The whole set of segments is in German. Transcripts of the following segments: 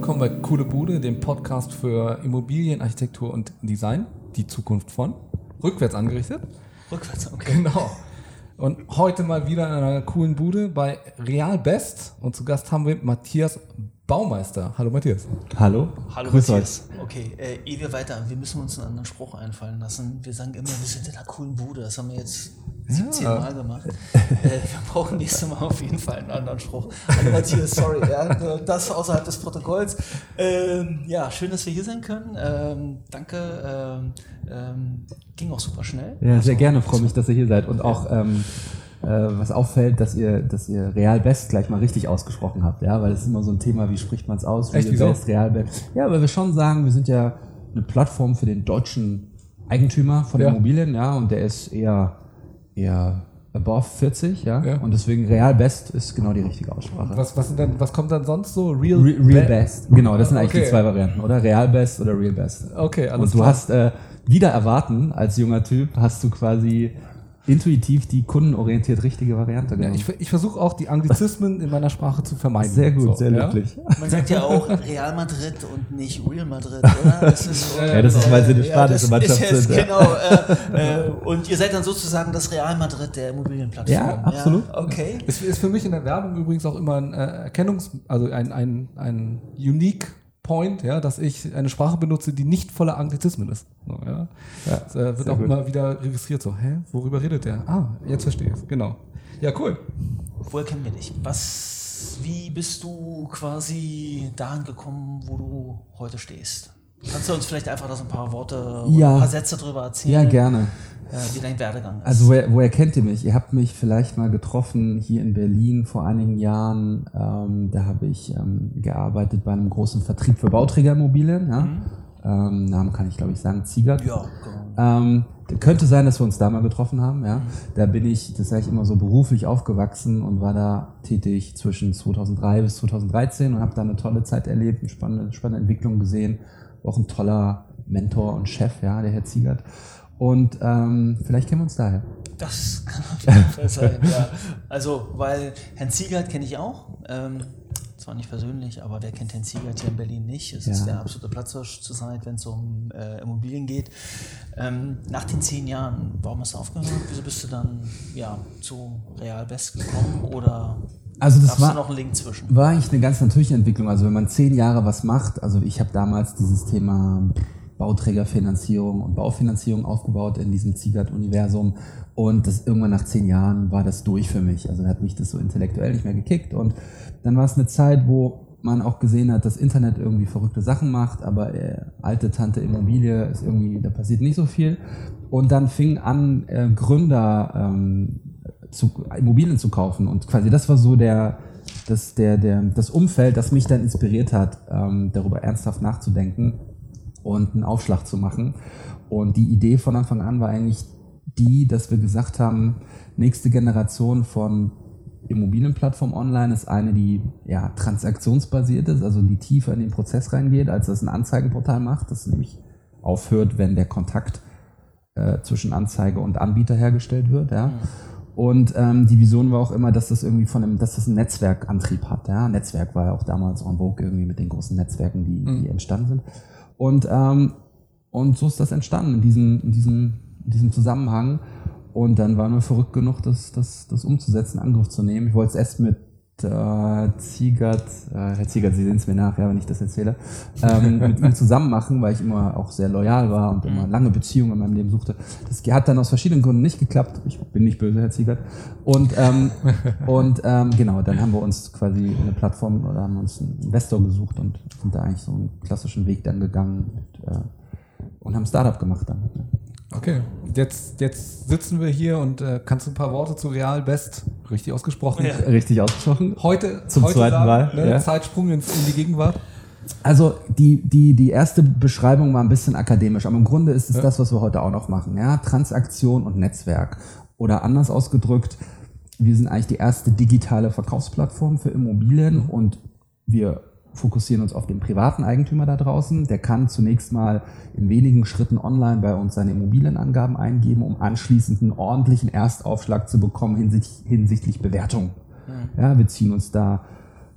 willkommen bei Coole Bude, dem Podcast für Immobilien, Architektur und Design. Die Zukunft von. Rückwärts angerichtet. Rückwärts, okay. Genau. Und heute mal wieder in einer coolen Bude bei Real Best. Und zu Gast haben wir Matthias Baumeister. Hallo Matthias. Hallo. Hallo Grüß Matthias. Okay, ehe wir weiter, wir müssen uns einen anderen Spruch einfallen lassen. Wir sagen immer, wir sind in einer coolen Bude. Das haben wir jetzt 17 Mal gemacht. Wir brauchen nächstes Mal auf jeden Fall einen anderen Spruch. Hallo Matthias, sorry, ja, das außerhalb des Protokolls. Ja, schön, dass wir hier sein können. Danke. Ging auch super schnell. Ja, sehr gerne. Freue mich, dass ihr hier seid. Und auch was auffällt, dass ihr Real Best gleich mal richtig ausgesprochen habt, ja, weil es ist immer so ein Thema, wie spricht man es aus? Echt, wieso? Best, Real Best. Ja, weil wir schon sagen, wir sind ja eine Plattform für den deutschen Eigentümer von Immobilien, ja, und der ist eher above 40, ja, und deswegen Real Best ist genau die richtige Aussprache. Was kommt dann sonst so? Real Best. Genau, das sind eigentlich die zwei Varianten, oder? Real Best oder Real Best. Okay, alles und du klar. hast wieder erwarten, als junger Typ, hast du quasi intuitiv die kundenorientiert richtige Variante genommen. Ich versuche auch die Anglizismen in meiner Sprache zu vermeiden. Sehr gut, sehr löblich. Man sagt ja auch Real Madrid und nicht Real Madrid, oder? Das ist so, das ist, weil sie eine spanische Mannschaft sind. Genau. Und ihr seid dann sozusagen das Real Madrid der Immobilienplattform. Ja, absolut. Ja, okay. Es ist für mich in der Werbung übrigens auch immer ein ein Unique Point, ja, dass ich eine Sprache benutze, die nicht voller Anglizismen ist. So, ja. Das wird auch immer wieder registriert. So, worüber redet der? Jetzt verstehe ich es. Genau. Ja, cool. Woher kennen wir dich? Wie bist du quasi dahin gekommen, wo du heute stehst? Kannst du uns vielleicht einfach da so ein paar Worte oder ein paar Sätze drüber erzählen? Ja, gerne. Wie dein Werdegang ist. Also woher kennt ihr mich? Ihr habt mich vielleicht mal getroffen hier in Berlin vor einigen Jahren. Da habe ich gearbeitet bei einem großen Vertrieb für Bauträgerimmobilien. Ja? Namen kann ich, glaube ich, sagen, Ziegert. Ja, genau. Könnte sein, dass wir uns da mal getroffen haben. Ja? Da bin ich, das sage ich immer so, beruflich aufgewachsen und war da tätig zwischen 2003 bis 2013 und habe da eine tolle Zeit erlebt, eine spannende Entwicklung gesehen. Auch ein toller Mentor und Chef, ja, der Herr Ziegert. Und vielleicht kennen wir uns daher. Das kann auf jeden Fall sein, ja. Also, weil Herrn Ziegert kenne ich auch. Zwar nicht persönlich, aber wer kennt Herrn Ziegert hier in Berlin nicht? Es ist der absolute Platzhirsch zur Zeit, wenn es um Immobilien geht. Nach den 10 Jahren, warum hast du aufgehört? Wieso bist du dann zu Real Best gekommen? Oder also das gab es noch einen Link zwischen? War eigentlich eine ganz natürliche Entwicklung. Also wenn man 10 Jahre was macht, also ich habe damals dieses Thema Bauträgerfinanzierung und Baufinanzierung aufgebaut in diesem Ziegert-Universum und das irgendwann nach 10 Jahren war das durch für mich. Also da hat mich das so intellektuell nicht mehr gekickt und dann war es eine Zeit, wo man auch gesehen hat, dass Internet irgendwie verrückte Sachen macht, aber alte Tante Immobilie ist irgendwie, da passiert nicht so viel und dann fingen an Gründer Immobilien zu kaufen und quasi das war so das Umfeld, das mich dann inspiriert hat, darüber ernsthaft nachzudenken und einen Aufschlag zu machen. Und die Idee von Anfang an war eigentlich die, dass wir gesagt haben, nächste Generation von Immobilienplattform online ist eine, die transaktionsbasiert ist, also die tiefer in den Prozess reingeht, als das ein Anzeigenportal macht, das nämlich aufhört, wenn der Kontakt zwischen Anzeige und Anbieter hergestellt wird. Ja. Und die Vision war auch immer, dass das irgendwie dass das einen Netzwerkantrieb hat. Ja. Netzwerk war ja auch damals en vogue irgendwie mit den großen Netzwerken, die entstanden sind. Und so ist das entstanden in diesem Zusammenhang. Und dann waren wir verrückt genug, das umzusetzen, in Angriff zu nehmen. Ich wollte es erst mit Ziegert, Herr Ziegert, Sie sehen es mir nach, wenn ich das erzähle, mit ihm zusammen machen, weil ich immer auch sehr loyal war und immer lange Beziehungen in meinem Leben suchte. Das hat dann aus verschiedenen Gründen nicht geklappt. Ich bin nicht böse, Herr Ziegert. Und genau, dann haben wir uns quasi eine Plattform oder haben uns einen Investor gesucht und sind da eigentlich so einen klassischen Weg dann gegangen und haben ein Startup gemacht dann. Okay, jetzt sitzen wir hier und kannst du ein paar Worte zu Real Best, richtig ausgesprochen? Ja. Richtig ausgesprochen. Heute zweiten Mal. Ne? Zeitsprung in die Gegenwart. Also die erste Beschreibung war ein bisschen akademisch, aber im Grunde ist es das, was wir heute auch noch machen. Ja? Transaktion und Netzwerk. Oder anders ausgedrückt, wir sind eigentlich die erste digitale Verkaufsplattform für Immobilien und wir fokussieren uns auf den privaten Eigentümer da draußen. Der kann zunächst mal in wenigen Schritten online bei uns seine Immobilienangaben eingeben, um anschließend einen ordentlichen Erstaufschlag zu bekommen hinsichtlich Bewertung. Ja, wir ziehen uns da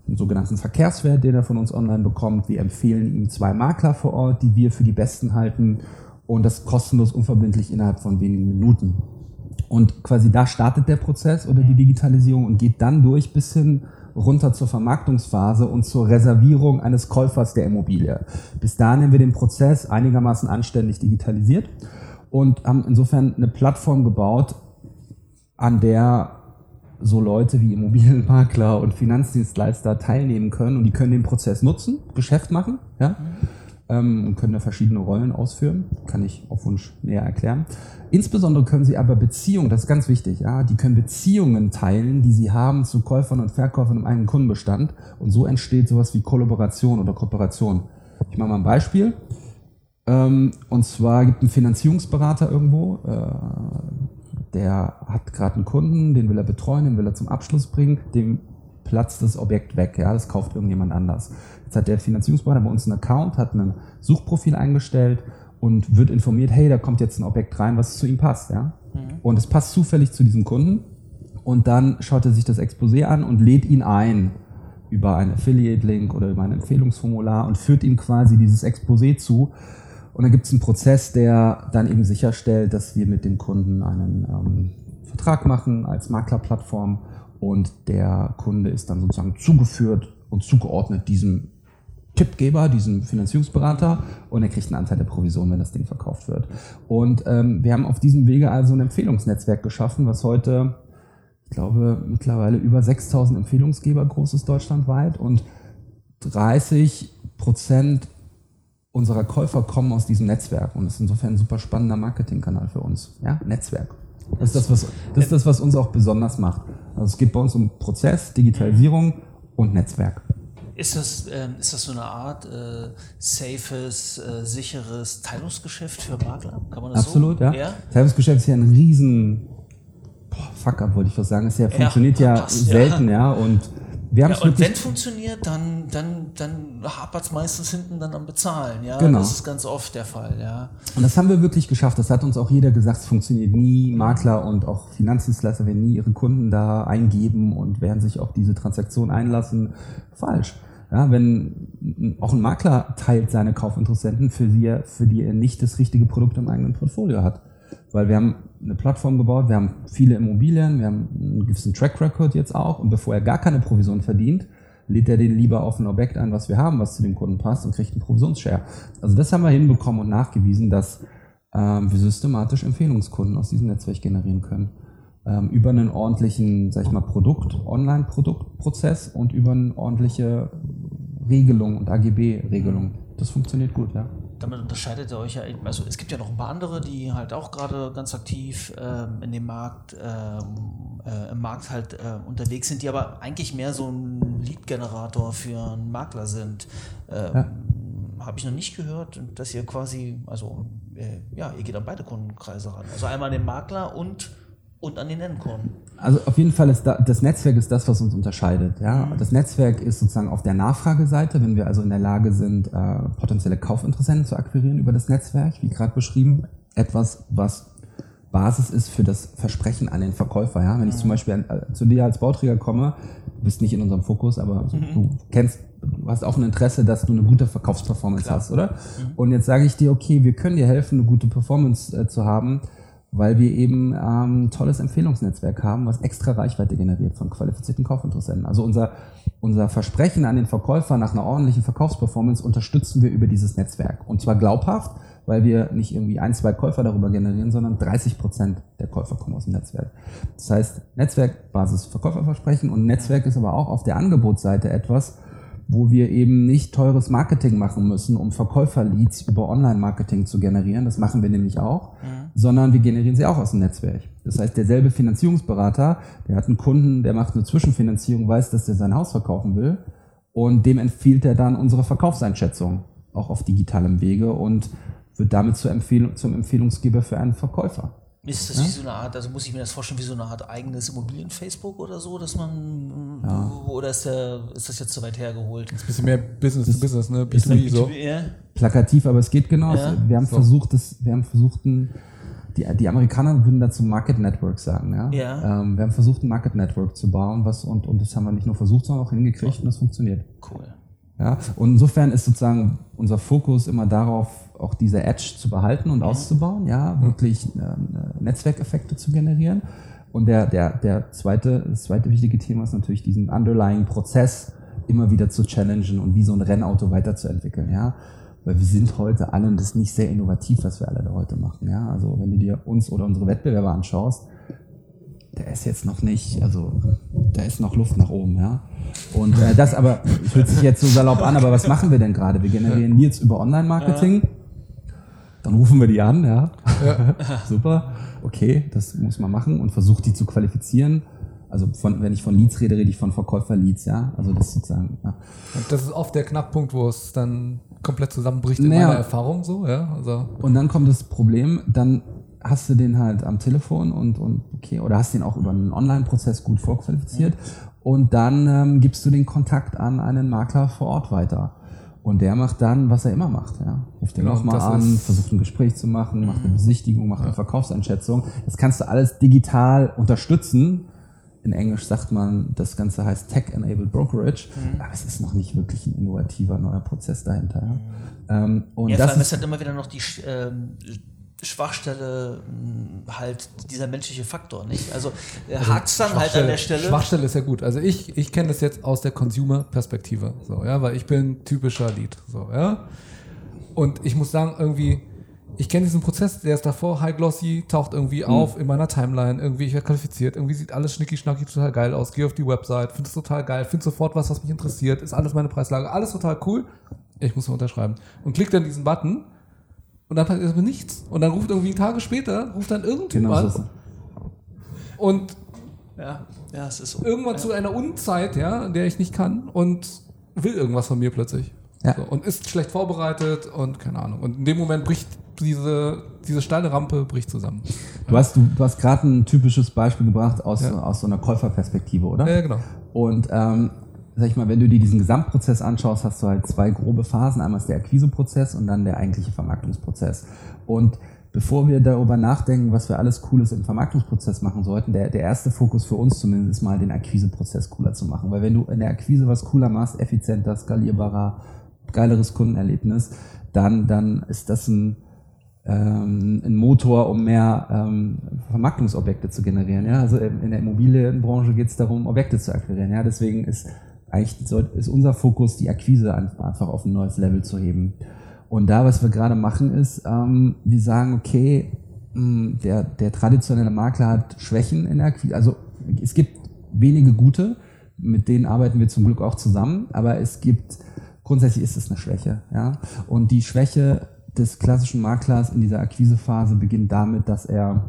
einen sogenannten Verkehrswert, den er von uns online bekommt. Wir empfehlen ihm 2 Makler vor Ort, die wir für die besten halten und das kostenlos, unverbindlich innerhalb von wenigen Minuten. Und quasi da startet der Prozess oder die Digitalisierung und geht dann durch bis hin runter zur Vermarktungsphase und zur Reservierung eines Käufers der Immobilie. Bis dahin haben wir den Prozess einigermaßen anständig digitalisiert und haben insofern eine Plattform gebaut, an der so Leute wie Immobilienmakler und Finanzdienstleister teilnehmen können und die können den Prozess nutzen, Geschäft machen, ja, und können da verschiedene Rollen ausführen, kann ich auf Wunsch näher erklären. Insbesondere können sie aber Beziehungen, das ist ganz wichtig, ja, die können Beziehungen teilen, die sie haben zu Käufern und Verkäufern im eigenen Kundenbestand und so entsteht sowas wie Kollaboration oder Kooperation. Ich mache mal ein Beispiel, und zwar gibt es einen Finanzierungsberater irgendwo, der hat gerade einen Kunden, den will er betreuen, den will er zum Abschluss bringen, dem platzt das Objekt weg, ja, das kauft irgendjemand anders. Jetzt hat der Finanzierungsberater bei uns einen Account, hat ein Suchprofil eingestellt und wird informiert, hey, da kommt jetzt ein Objekt rein, was zu ihm passt, ja. Und es passt zufällig zu diesem Kunden und dann schaut er sich das Exposé an und lädt ihn ein über einen Affiliate-Link oder über ein Empfehlungsformular und führt ihm quasi dieses Exposé zu. Und dann gibt es einen Prozess, der dann eben sicherstellt, dass wir mit dem Kunden einen Vertrag machen als Maklerplattform und der Kunde ist dann sozusagen zugeführt und zugeordnet diesem Tippgeber, diesem Finanzierungsberater und er kriegt einen Anteil der Provision, wenn das Ding verkauft wird. Und wir haben auf diesem Wege also ein Empfehlungsnetzwerk geschaffen, was heute, ich glaube, mittlerweile über 6.000 Empfehlungsgeber groß ist deutschlandweit und 30% unserer Käufer kommen aus diesem Netzwerk und das ist insofern ein super spannender Marketingkanal für uns. Ja, Netzwerk. Das ist das, was uns auch besonders macht. Also es geht bei uns um Prozess, Digitalisierung und Netzwerk. Ist das so eine Art safes, sicheres Teilungsgeschäft für Makler? Kann man das Absolut, so? Ja. Teilungsgeschäft ist ja ein riesen Fuck-up, wollte ich fast sagen. Es funktioniert ja selten, ja. Und wir haben es und wenn es funktioniert, dann hapert es meistens hinten dann am Bezahlen, ja. Genau. Das ist ganz oft der Fall, ja. Und das haben wir wirklich geschafft. Das hat uns auch jeder gesagt, es funktioniert nie. Makler und auch Finanzdienstleister werden nie ihre Kunden da eingeben und werden sich auf diese Transaktion einlassen. Falsch. Ja, wenn auch ein Makler teilt seine Kaufinteressenten, für die er nicht das richtige Produkt im eigenen Portfolio hat. Weil wir haben eine Plattform gebaut, wir haben viele Immobilien, wir haben einen gewissen Track Record jetzt auch und bevor er gar keine Provision verdient, lädt er den lieber auf ein Objekt ein, was wir haben, was zu dem Kunden passt und kriegt einen Provisionsshare. Also das haben wir hinbekommen und nachgewiesen, dass wir systematisch Empfehlungskunden aus diesem Netzwerk generieren können. Über einen ordentlichen, sag ich mal, Online-Produktprozess und über eine ordentliche Regelung und AGB-Regelung. Das funktioniert gut, ja. Damit unterscheidet ihr euch ja, also es gibt ja noch ein paar andere, die halt auch gerade ganz aktiv in dem Markt, im Markt halt unterwegs sind, die aber eigentlich mehr so ein Lead-Generator für einen Makler sind. Habe ich noch nicht gehört, dass ihr quasi, also ihr geht an beide Kundenkreise ran. Also einmal an den Makler und an den Endkunden. Also auf jeden Fall ist das Netzwerk ist das, was uns unterscheidet. Ja? Das Netzwerk ist sozusagen auf der Nachfrageseite, wenn wir also in der Lage sind, potenzielle Kaufinteressenten zu akquirieren über das Netzwerk, wie gerade beschrieben, etwas, was Basis ist für das Versprechen an den Verkäufer. Ja? Wenn ich zum Beispiel zu dir als Bauträger komme, du bist nicht in unserem Fokus, aber du hast auch ein Interesse, dass du eine gute Verkaufsperformance hast, oder? Und jetzt sage ich dir, okay, wir können dir helfen, eine gute Performance zu haben, weil wir eben ein tolles Empfehlungsnetzwerk haben, was extra Reichweite generiert von qualifizierten Kaufinteressenten. Also unser Versprechen an den Verkäufer nach einer ordentlichen Verkaufsperformance unterstützen wir über dieses Netzwerk. Und zwar glaubhaft, weil wir nicht irgendwie 1, 2 Käufer darüber generieren, sondern 30% der Käufer kommen aus dem Netzwerk. Das heißt, Netzwerk, Basis Verkäuferversprechen und Netzwerk ist aber auch auf der Angebotsseite etwas, wo wir eben nicht teures Marketing machen müssen, um Verkäuferleads über Online-Marketing zu generieren. Das machen wir nämlich auch, sondern wir generieren sie auch aus dem Netzwerk. Das heißt, derselbe Finanzierungsberater, der hat einen Kunden, der macht eine Zwischenfinanzierung, weiß, dass der sein Haus verkaufen will und dem empfiehlt er dann unsere Verkaufseinschätzung, auch auf digitalem Wege und wird damit zum Empfehlungsgeber für einen Verkäufer. Ist das wie so eine Art, also muss ich mir das vorstellen, wie so eine Art eigenes Immobilien-Facebook oder so, dass man, oder ist das jetzt zu weit hergeholt? Das ist ein bisschen mehr Business to Business, ne? B2B so. Plakativ, aber es geht genau. Ja. Wir haben versucht, Die Amerikaner würden dazu Market Network sagen. Ja? Ja. Wir haben versucht, ein Market Network zu bauen, und das haben wir nicht nur versucht, sondern auch hingekriegt und das funktioniert. Cool. Ja? Und insofern ist sozusagen unser Fokus immer darauf, auch diese Edge zu behalten und auszubauen, ja, wirklich Netzwerkeffekte zu generieren. Und das zweite wichtige Thema ist natürlich diesen underlying Prozess immer wieder zu challengen und wie so ein Rennauto weiterzuentwickeln, ja. Weil wir sind heute alle, und das ist nicht sehr innovativ, was wir alle da heute machen, ja. Also wenn du dir uns oder unsere Wettbewerber anschaust, da ist jetzt noch nicht, also da ist noch Luft nach oben, ja. Und das aber, hört sich jetzt so salopp an, aber was machen wir denn gerade? Wir generieren Leads über Online-Marketing, dann rufen wir die an, ja. Super, okay, das muss man machen und versucht die zu qualifizieren. Also wenn ich von Leads rede ich von Verkäufer-Leads, ja. Also das sozusagen. Ja. Und das ist oft der Knackpunkt, wo es dann komplett zusammenbricht in meiner Erfahrung so, ja. Also. Und dann kommt das Problem, dann hast du den halt am Telefon und okay, oder hast den auch über einen Online-Prozess gut vorqualifiziert und dann gibst du den Kontakt an einen Makler vor Ort weiter. Und der macht dann, was er immer macht, ja. Ruft den nochmal an, versucht ein Gespräch zu machen, macht eine Besichtigung, macht eine Verkaufseinschätzung. Das kannst du alles digital unterstützen. In Englisch sagt man, das Ganze heißt Tech-Enabled Brokerage, aber es ist noch nicht wirklich ein innovativer neuer Prozess dahinter. Ja, und ja, vor allem ist halt immer wieder noch die Schwachstelle, halt dieser menschliche Faktor, nicht? Also hakt es dann halt an der Stelle. Schwachstelle ist ja gut. Also ich kenne das jetzt aus der Consumer-Perspektive, so, ja, weil ich bin typischer Lead, so, ja. Und ich muss sagen, irgendwie, ich kenne diesen Prozess, der ist davor, High Glossy, taucht irgendwie auf in meiner Timeline, irgendwie ich werde qualifiziert, irgendwie sieht alles schnicki-schnacki total geil aus, gehe auf die Website, finde es total geil, finde sofort was mich interessiert, ist alles meine Preislage, alles total cool, ich muss nur unterschreiben. Und klick dann diesen Button und dann passiert erstmal nichts. Und dann ruft irgendwie Tage später, ruft dann irgendjemand an und es ist so. Irgendwann zu einer Unzeit, ja, in der ich nicht kann und will irgendwas von mir plötzlich. Ja. So, und ist schlecht vorbereitet und keine Ahnung. Und in dem Moment bricht diese steile Rampe bricht zusammen. Du hast gerade ein typisches Beispiel gebracht aus so einer Käuferperspektive, oder? Ja, genau. Und sag ich mal, wenn du dir diesen Gesamtprozess anschaust, hast du halt zwei grobe Phasen. Einmal ist der Akquiseprozess und dann der eigentliche Vermarktungsprozess. Und bevor wir darüber nachdenken, was wir alles Cooles im Vermarktungsprozess machen sollten, der erste Fokus für uns zumindest ist mal, den Akquiseprozess cooler zu machen. Weil wenn du in der Akquise was cooler machst, effizienter, skalierbarer, geileres Kundenerlebnis, dann ist das ein Motor, um mehr Vermarktungsobjekte zu generieren. Ja? Also in der Immobilienbranche geht es darum, Objekte zu akquirieren. Ja? Deswegen ist unser Fokus, die Akquise einfach auf ein neues Level zu heben. Und da, was wir gerade machen, ist, wir sagen, okay, der traditionelle Makler hat Schwächen in der Akquise. Also es gibt wenige gute, mit denen arbeiten wir zum Glück auch zusammen, aber grundsätzlich ist es eine Schwäche. Ja? Und die Schwäche des klassischen Maklers in dieser Akquisephase beginnt damit, dass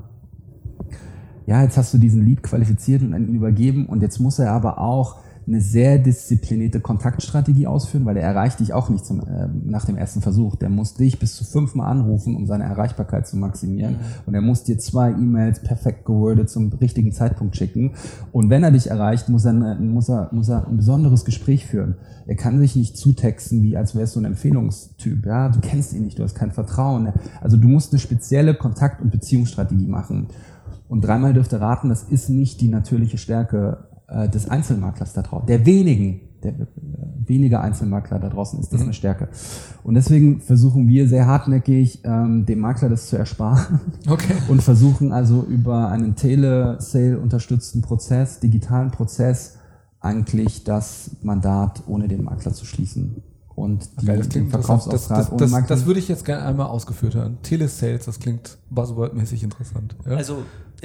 jetzt hast du diesen Lead qualifiziert und an ihn übergeben und jetzt muss er aber auch eine sehr disziplinierte Kontaktstrategie ausführen, weil er erreicht dich auch nicht nach dem ersten Versuch. Der muss dich bis zu 5 Mal anrufen, um seine Erreichbarkeit zu maximieren. Und er muss dir 2 E-Mails perfekt gewordet zum richtigen Zeitpunkt schicken. Und wenn er dich erreicht, muss er ein besonderes Gespräch führen. Er kann sich nicht zutexten, wie als wärst du ein Empfehlungstyp. Ja, du kennst ihn nicht, du hast kein Vertrauen. Also du musst eine spezielle Kontakt- und Beziehungsstrategie machen. Und 3-mal dürft ihr raten, das ist nicht die natürliche Stärke des Einzelmaklers da draußen. Der weniger Einzelmakler da draußen ist das eine Stärke. Und deswegen versuchen wir sehr hartnäckig, dem Makler das zu ersparen. Okay. Und versuchen also über einen Telesale unterstützten Prozess, digitalen Prozess, eigentlich das Mandat ohne den Makler zu schließen. Und den Verkaufsauftrag ohne Makler. Das würde ich jetzt gerne einmal ausgeführt haben. Telesales, das klingt buzzwordmäßig interessant. Ja? Also,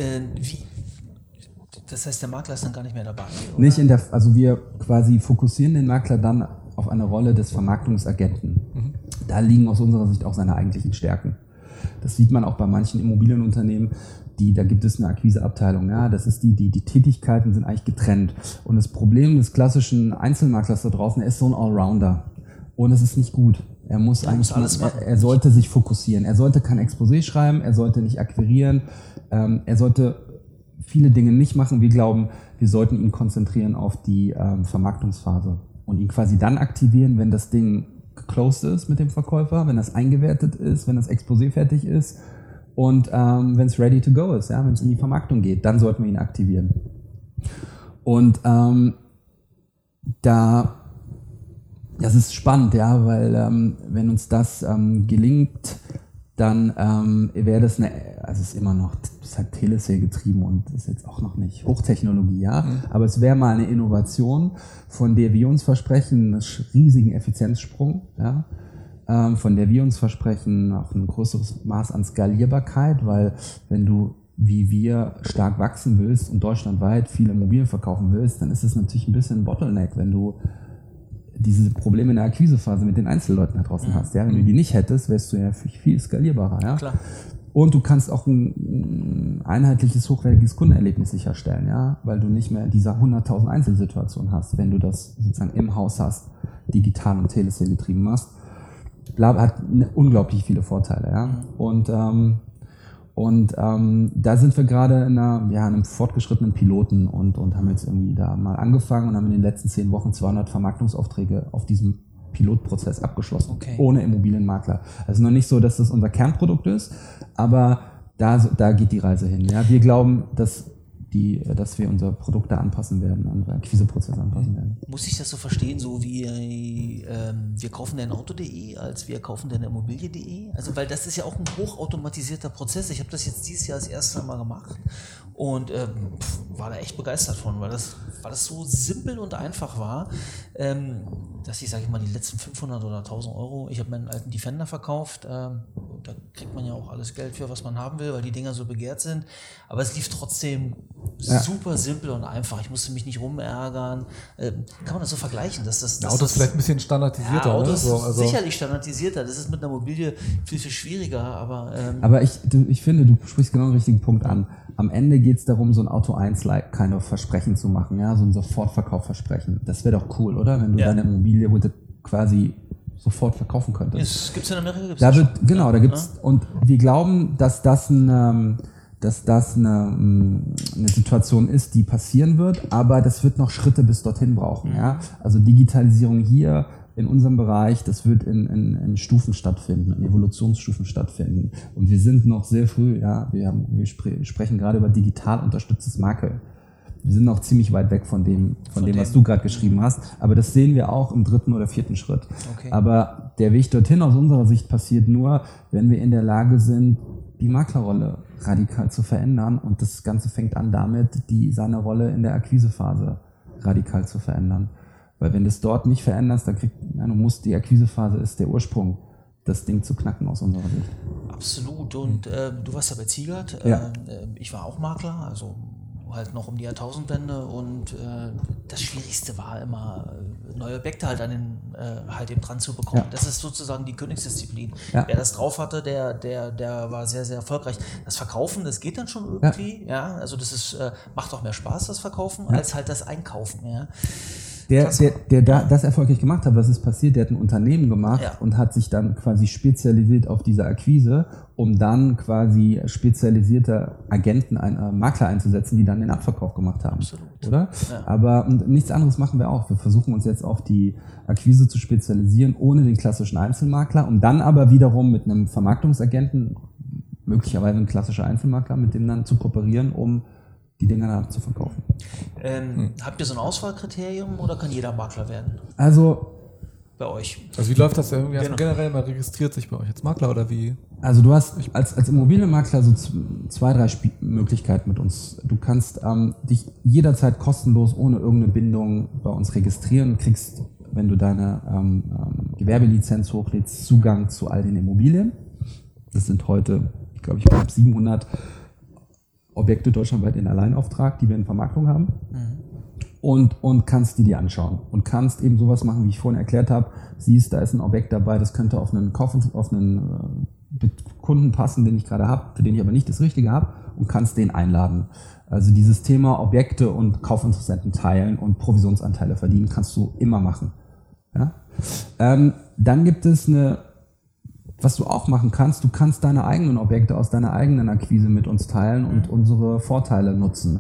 das heißt, der Makler ist dann gar nicht mehr dabei? Oder? Nicht also wir quasi fokussieren den Makler dann auf eine Rolle des Vermarktungsagenten. Da liegen aus unserer Sicht auch seine eigentlichen Stärken. Das sieht man auch bei manchen Immobilienunternehmen, da gibt es eine Akquiseabteilung. Ja, das ist die Tätigkeiten sind eigentlich getrennt. Und das Problem des klassischen Einzelmaklers da draußen, er ist so ein Allrounder. Und es ist nicht gut. Er muss alles machen. Er sollte sich fokussieren. Er sollte kein Exposé schreiben, er sollte nicht akquirieren, er sollte viele Dinge nicht machen. Wir glauben, wir sollten ihn konzentrieren auf die Vermarktungsphase und ihn quasi dann aktivieren, wenn das Ding geclosed ist mit dem Verkäufer, wenn das eingewertet ist, wenn das Exposé fertig ist Und wenn es ready to go ist, ja, wenn es in die Vermarktung geht, dann sollten wir ihn aktivieren. Und das ist spannend, ja, weil wenn uns das gelingt, dann wäre das also es ist immer noch, das ist halt Telesale getrieben und ist jetzt auch noch nicht Hochtechnologie, ja, aber es wäre mal eine Innovation, von der wir uns versprechen, einen riesigen Effizienzsprung, ja, von der wir uns versprechen, auch ein größeres Maß an Skalierbarkeit, weil wenn du wie wir stark wachsen willst und deutschlandweit viele Immobilien verkaufen willst, dann ist es natürlich ein bisschen ein Bottleneck, wenn du diese Probleme in der Akquisephase mit den Einzelleuten da draußen hast. Ja? Wenn du die nicht hättest, wärst du ja viel skalierbarer. Ja? Klar. Und du kannst auch ein einheitliches, hochwertiges Kundenerlebnis sicherstellen, ja? Weil du nicht mehr diese 100.000 Einzelsituationen hast, wenn du das sozusagen im Haus hast, digital und Telesale getrieben hast. Hat unglaublich viele Vorteile. Ja? Und da sind wir gerade in einem fortgeschrittenen Piloten und haben jetzt irgendwie da mal angefangen und haben in den letzten 10 Wochen 200 Vermarktungsaufträge auf diesem Pilotprozess abgeschlossen, ohne Immobilienmakler. Also noch nicht so, dass das unser Kernprodukt ist, aber da geht die Reise hin. Ja? Wir glauben, dass wir unser Produkt da anpassen werden, unsere Akquiseprozesse anpassen werden. Muss ich das so verstehen, so wie wir kaufen dein Auto.de als wir kaufen deine Immobilie.de? Also, weil das ist ja auch ein hochautomatisierter Prozess. Ich habe das jetzt dieses Jahr das erste Mal gemacht und war da echt begeistert von, weil das so simpel und einfach war, dass ich, sage ich mal, die letzten 500 oder 1000 Euro, ich habe meinen alten Defender verkauft, da kriegt man ja auch alles Geld für, was man haben will, weil die Dinger so begehrt sind, aber es lief trotzdem super simpel und einfach. Ich musste mich nicht rumärgern. Kann man das so vergleichen? Auto ist vielleicht ein bisschen standardisierter. Ja, Auto ist sicherlich standardisierter. Das ist mit einer Immobilie viel schwieriger. Aber ich finde, du sprichst genau den richtigen Punkt an. Am Ende geht es darum, so ein Auto 1-like kind of Versprechen zu machen, ja, so ein Sofortverkaufversprechen. Das wäre doch cool, oder? Eine Immobilie quasi sofort verkaufen könntest. Das gibt es in Amerika. Da gibt's, und wir glauben, dass das eine Situation ist, die passieren wird, aber das wird noch Schritte bis dorthin brauchen. Ja? Also Digitalisierung hier in unserem Bereich, das wird in Stufen stattfinden, in Evolutionsstufen stattfinden. Und wir sind noch sehr früh, ja, wir sprechen gerade über digital unterstütztes Makel. Wir sind noch ziemlich weit weg von dem, was du gerade geschrieben hast, aber das sehen wir auch im 3. oder 4. Schritt. Okay. Aber der Weg dorthin aus unserer Sicht passiert nur, wenn wir in der Lage sind, die Maklerrolle radikal zu verändern, und das Ganze fängt an damit, seine Rolle in der Akquisephase radikal zu verändern. Weil wenn du es dort nicht veränderst, die Akquisephase ist der Ursprung, das Ding zu knacken aus unserer Sicht. Absolut. Und du warst ja bei Ziegert. Ja. Ich war auch Makler, also halt noch um die Jahrtausendwende, und das Schwierigste war immer, neue Objekte halt halt eben dran zu bekommen. Ja. Das ist sozusagen die Königsdisziplin. Ja. Wer das drauf hatte, der war sehr, sehr erfolgreich. Das Verkaufen, das geht dann schon irgendwie, ja. Also das ist, macht auch mehr Spaß, das Verkaufen, als halt das Einkaufen, ja. Der das erfolgreich gemacht hat, was ist passiert? Der hat ein Unternehmen gemacht und hat sich dann quasi spezialisiert auf diese Akquise, um dann quasi spezialisierte Agenten, Makler einzusetzen, die dann den Abverkauf gemacht haben. Absolut. Oder? Ja. Aber nichts anderes machen wir auch. Wir versuchen uns jetzt auf die Akquise zu spezialisieren, ohne den klassischen Einzelmakler, und dann aber wiederum mit einem Vermarktungsagenten, möglicherweise ein klassischer Einzelmakler, mit dem dann zu kooperieren, um die Dinger dann zu verkaufen. Habt ihr so ein Auswahlkriterium oder kann jeder Makler werden? Also bei euch. Also wie läuft das denn? Generell mal registriert sich bei euch als Makler oder wie? Also du hast als Immobilienmakler so 2, 3 Möglichkeiten mit uns. Du kannst dich jederzeit kostenlos ohne irgendeine Bindung bei uns registrieren, kriegst, wenn du deine Gewerbelizenz hochlädst, Zugang zu all den Immobilien. Das sind heute, ich glaube, knapp 700 Objekte deutschlandweit in Alleinauftrag, die wir in Vermarktung haben. Und kannst die dir anschauen und kannst eben sowas machen, wie ich vorhin erklärt habe. Siehst, da ist ein Objekt dabei, das könnte auf einen Kunden passen, den ich gerade habe, für den ich aber nicht das Richtige habe, und kannst den einladen. Also dieses Thema Objekte und Kaufinteressenten teilen und Provisionsanteile verdienen, kannst du immer machen. Ja? Dann gibt es was du auch machen kannst, du kannst deine eigenen Objekte aus deiner eigenen Akquise mit uns teilen und unsere Vorteile nutzen.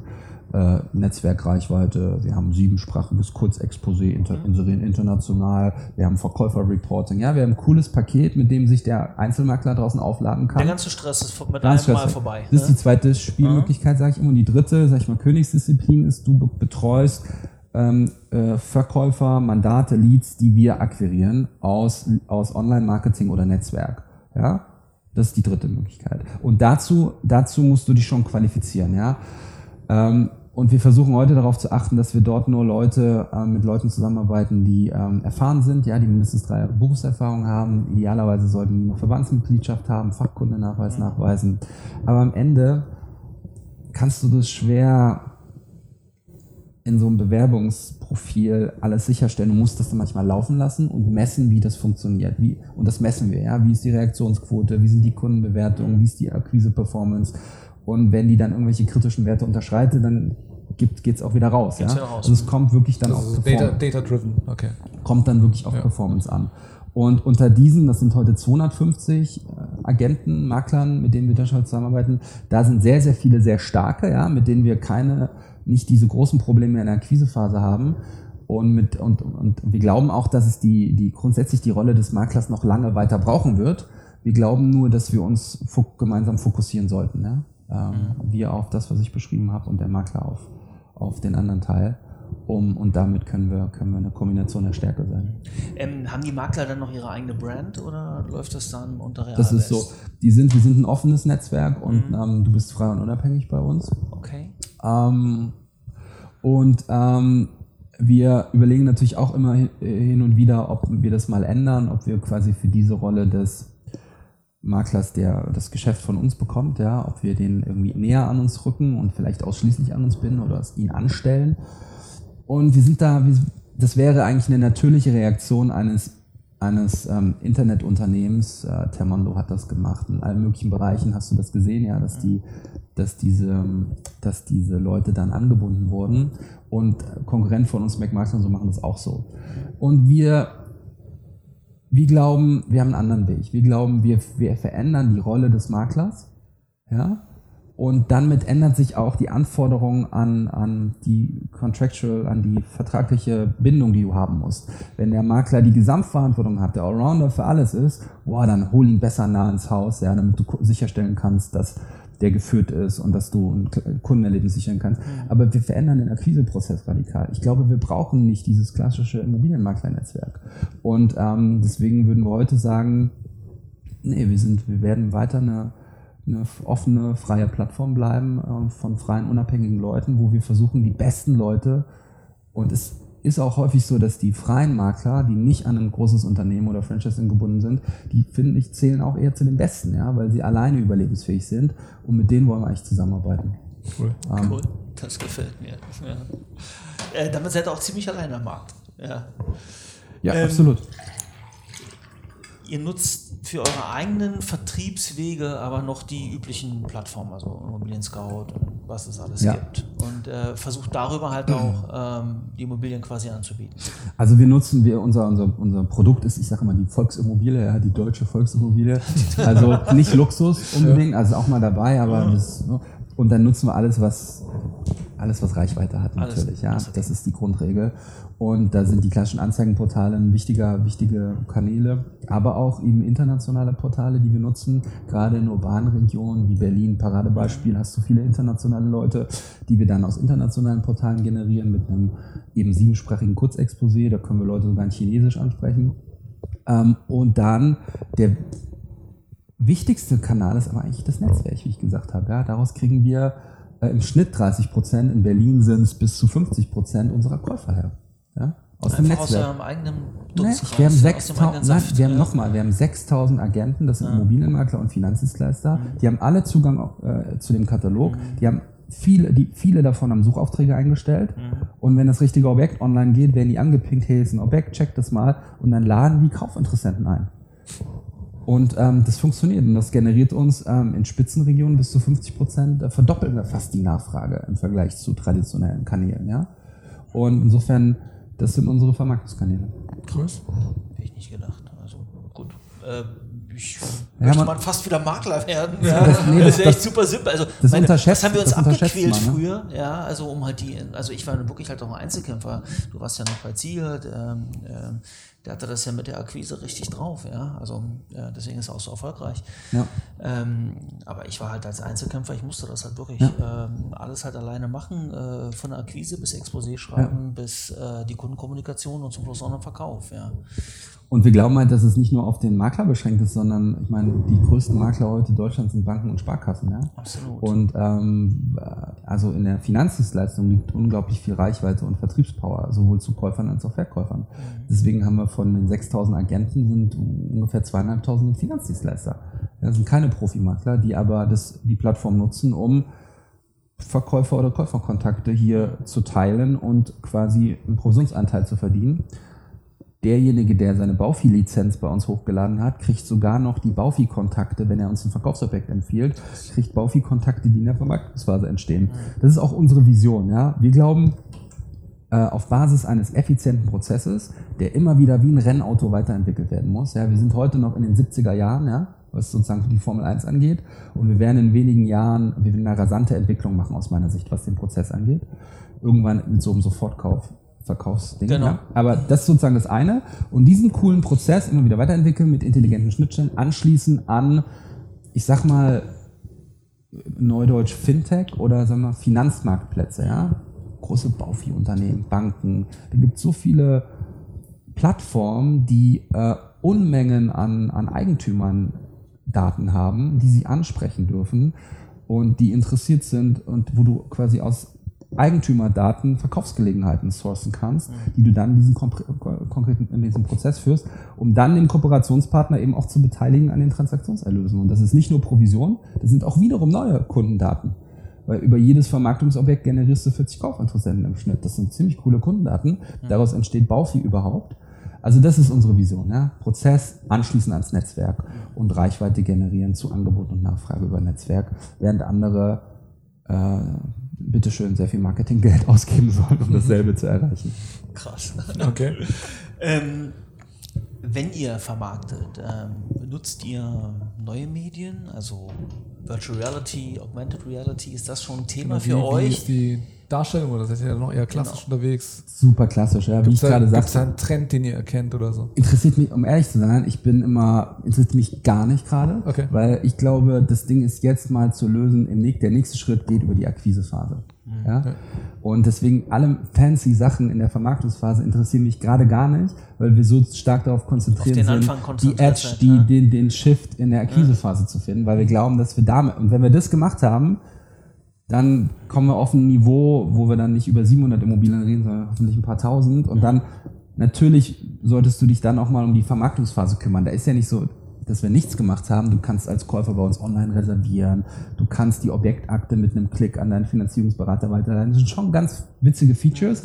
Netzwerkreichweite, wir haben 7-sprachiges Kurzexposé, inserieren international, wir haben Verkäuferreporting, ja, wir haben ein cooles Paket, mit dem sich der Einzelmakler draußen aufladen kann. Der ganze Stress ist mit einem Mal vorbei. Das ist die zweite Spielmöglichkeit, sage ich immer. Und die dritte, sage ich mal, Königsdisziplin ist, du betreust Verkäufer, Mandate, Leads, die wir akquirieren aus Online-Marketing oder Netzwerk. Ja? Das ist die dritte Möglichkeit. Und dazu musst du dich schon qualifizieren. Ja? Und wir versuchen heute darauf zu achten, dass wir dort nur mit Leuten zusammenarbeiten, die erfahren sind, ja, die mindestens 3 Jahre Berufserfahrung haben. Idealerweise sollten die eine Verbandsmitgliedschaft haben, Fachkundenachweis nachweisen. Aber am Ende kannst du das schwer in so einem Bewerbungsprofil alles sicherstellen. Du musst das dann manchmal laufen lassen und messen, wie das funktioniert. Und das messen wir, ja. Wie ist die Reaktionsquote? Wie sind die Kundenbewertungen? Wie ist die Akquise-Performance? Und wenn die dann irgendwelche kritischen Werte unterschreitet, dann geht's auch wieder raus, ja. Also es kommt wirklich dann auf Data-driven, okay. Kommt dann wirklich auf Performance an. Und unter diesen, das sind heute 250 Agenten, Maklern, mit denen wir dann schon zusammenarbeiten, da sind sehr, sehr viele sehr starke, ja, mit denen wir nicht diese großen Probleme in der Akquisephase haben. Und wir glauben auch, dass es grundsätzlich die Rolle des Maklers noch lange weiter brauchen wird. Wir glauben nur, dass wir uns gemeinsam fokussieren sollten. Ja? Wir auf das, was ich beschrieben habe, und der Makler auf den anderen Teil. Und damit können wir eine Kombination der Stärke sein. Haben die Makler dann noch ihre eigene Brand oder läuft das dann unter Real? Das ist so. Wir sind ein offenes Netzwerk und du bist frei und unabhängig bei uns. Okay. Wir überlegen natürlich auch immer hin und wieder, ob wir das mal ändern, ob wir quasi für diese Rolle des Maklers, der das Geschäft von uns bekommt, ja, ob wir den irgendwie näher an uns rücken und vielleicht ausschließlich an uns binden oder ihn anstellen. Und das wäre eigentlich eine natürliche Reaktion eines Internetunternehmens. Termondo hat das gemacht. In allen möglichen Bereichen hast du das gesehen, ja, dass diese Leute dann angebunden wurden. Und Konkurrenten von uns, McMaster, so machen das auch so. Und wir glauben, wir haben einen anderen Weg. Wir glauben, wir verändern die Rolle des Maklers, ja. Und damit ändert sich auch die Anforderung an die vertragliche Bindung, die du haben musst. Wenn der Makler die Gesamtverantwortung hat, der Allrounder für alles ist, dann hol ihn besser nah ins Haus, ja, damit du sicherstellen kannst, dass der geführt ist und dass du ein Kundenerlebnis sichern kannst. Aber wir verändern den Akquiseprozess radikal. Ich glaube, wir brauchen nicht dieses klassische Immobilienmaklernetzwerk. Und deswegen würden wir heute sagen, wir werden weiter eine offene, freie Plattform bleiben von freien, unabhängigen Leuten, wo wir versuchen, die besten Leute, und es ist auch häufig so, dass die freien Makler, die nicht an ein großes Unternehmen oder Franchising gebunden sind, die, finde ich, zählen auch eher zu den Besten, ja, weil sie alleine überlebensfähig sind, und mit denen wollen wir eigentlich zusammenarbeiten. Cool. Cool, das gefällt mir. Ja. Damit seid ihr auch ziemlich alleine am Markt. Ja, absolut. Ihr nutzt für eure eigenen Vertriebswege aber noch die üblichen Plattformen, also Immobilien Scout und was es alles gibt. Und versucht darüber halt auch die Immobilien quasi anzubieten. Also unser Produkt ist, ich sage immer, die Volksimmobilie, ja, die deutsche Volksimmobilie. Also nicht Luxus unbedingt, also auch mal dabei, aber und dann nutzen wir alles, was Reichweite hat, natürlich. Ja, das ist die Grundregel. Und da sind die klassischen Anzeigenportale wichtige Kanäle, aber auch eben internationale Portale, die wir nutzen. Gerade in urbanen Regionen wie Berlin, Paradebeispiel, hast du viele internationale Leute, die wir dann aus internationalen Portalen generieren mit einem eben 7-sprachigen Kurzexposé. Da können wir Leute sogar in Chinesisch ansprechen. Und dann der wichtigste Kanal ist aber eigentlich das Netzwerk, wie ich gesagt habe. Ja, daraus kriegen wir im Schnitt 30%, in Berlin sind es bis zu 50% unserer Käufer her. Ja, aus dem Netzwerk. Aus eurem eigenen Dunstkreis. Wir haben 6.000 Agenten, das sind Immobilienmakler und Finanzdienstleister. Die haben alle Zugang zu dem Katalog. Die haben viele davon haben Suchaufträge eingestellt. Und wenn das richtige Objekt online geht, werden die angepinkt, hey, ist ein Objekt, check das mal. Und dann laden die Kaufinteressenten ein. Und das funktioniert, und das generiert uns in Spitzenregionen bis zu 50%, verdoppeln wir fast die Nachfrage im Vergleich zu traditionellen Kanälen. Ja? Und insofern, das sind unsere Vermarktungskanäle. Krass. Hätte ich nicht gedacht. Also gut. Ich möchte man fast wieder Makler werden. Ja. Das ist echt super simpel. Also, das haben wir uns abgequält man, ne? früher. Ja, also um halt also ich war wirklich halt auch ein Einzelkämpfer. Du warst ja noch bei Ziegert. Der hatte das ja mit der Akquise richtig drauf. Ja, also deswegen ist er auch so erfolgreich. Ja. Aber ich war halt als Einzelkämpfer. Ich musste das halt wirklich alles halt alleine machen. Von der Akquise bis Exposé schreiben, bis die Kundenkommunikation und zum Schluss auch noch Verkauf. Ja. Und wir glauben halt, dass es nicht nur auf den Makler beschränkt ist, sondern ich meine, die größten Makler heute Deutschlands sind Banken und Sparkassen. Ja? Absolut. Und also in der Finanzdienstleistung liegt unglaublich viel Reichweite und Vertriebspower, sowohl zu Käufern als auch Verkäufern. Deswegen haben wir von den 6.000 Agenten sind ungefähr 2.500 Finanzdienstleister. Das sind keine Profimakler, die aber die Plattform nutzen, um Verkäufer- oder Käuferkontakte hier zu teilen und quasi einen Provisionsanteil zu verdienen. Derjenige, der seine Baufi-Lizenz bei uns hochgeladen hat, kriegt sogar noch die Baufi-Kontakte, wenn er uns ein Verkaufsobjekt empfiehlt, kriegt Baufi-Kontakte, die in der Vermarktungsphase entstehen. Das ist auch unsere Vision. Ja? Wir glauben, auf Basis eines effizienten Prozesses, der immer wieder wie ein Rennauto weiterentwickelt werden muss. Ja? Wir sind heute noch in den 70er Jahren, ja? Was sozusagen die Formel 1 angeht. Und wir werden in wenigen Jahren eine rasante Entwicklung machen aus meiner Sicht, was den Prozess angeht. Irgendwann mit so einem Verkaufsding. Genau. Ja. Aber das ist sozusagen das eine. Und diesen coolen Prozess immer wieder weiterentwickeln mit intelligenten Schnittstellen, anschließen an, ich sag mal, Neudeutsch Fintech oder sagen wir Finanzmarktplätze. Ja? Große Baufi-Unternehmen, Banken. Da gibt es so viele Plattformen, die Unmengen an Eigentümern Daten haben, die sie ansprechen dürfen und die interessiert sind und wo du quasi aus Eigentümerdaten Verkaufsgelegenheiten sourcen kannst, die du dann in diesem Prozess führst, um dann den Kooperationspartner eben auch zu beteiligen an den Transaktionserlösen. Und das ist nicht nur Provision, das sind auch wiederum neue Kundendaten. Weil über jedes Vermarktungsobjekt generierst du 40 Kaufinteressenten im Schnitt. Das sind ziemlich coole Kundendaten. Daraus entsteht Baufi überhaupt. Also das ist unsere Vision. Ja? Prozess anschließen ans Netzwerk und Reichweite generieren zu Angebot und Nachfrage über Netzwerk, während andere bitteschön sehr viel Marketinggeld ausgeben sollen, um dasselbe zu erreichen. Krass. Okay. Wenn ihr vermarktet, benutzt ihr neue Medien, also Virtual Reality, Augmented Reality, ist das schon ein Thema für euch? Wie ist die Darstellung oder seid ihr noch eher klassisch unterwegs? Super klassisch, ja. Wie ich gerade sagte. Gibt es da einen Trend, den ihr erkennt oder so? Interessiert mich, um ehrlich zu sein, interessiert mich gar nicht gerade, weil ich glaube, das Ding ist jetzt mal zu lösen, der nächste Schritt geht über die Akquisephase. Ja? Okay. Und deswegen alle fancy Sachen in der Vermarktungsphase interessieren mich gerade gar nicht, weil wir so stark darauf konzentriert sind, die Edge, den Shift in der Akquisephase zu finden, weil wir glauben, dass wir damit, und wenn wir das gemacht haben, dann kommen wir auf ein Niveau, wo wir dann nicht über 700 Immobilien reden, sondern hoffentlich ein paar tausend. Und dann, natürlich solltest du dich dann auch mal um die Vermarktungsphase kümmern. Da ist ja nicht so, dass wir nichts gemacht haben. Du kannst als Käufer bei uns online reservieren. Du kannst die Objektakte mit einem Klick an deinen Finanzierungsberater weiterleiten. Das sind schon ganz witzige Features.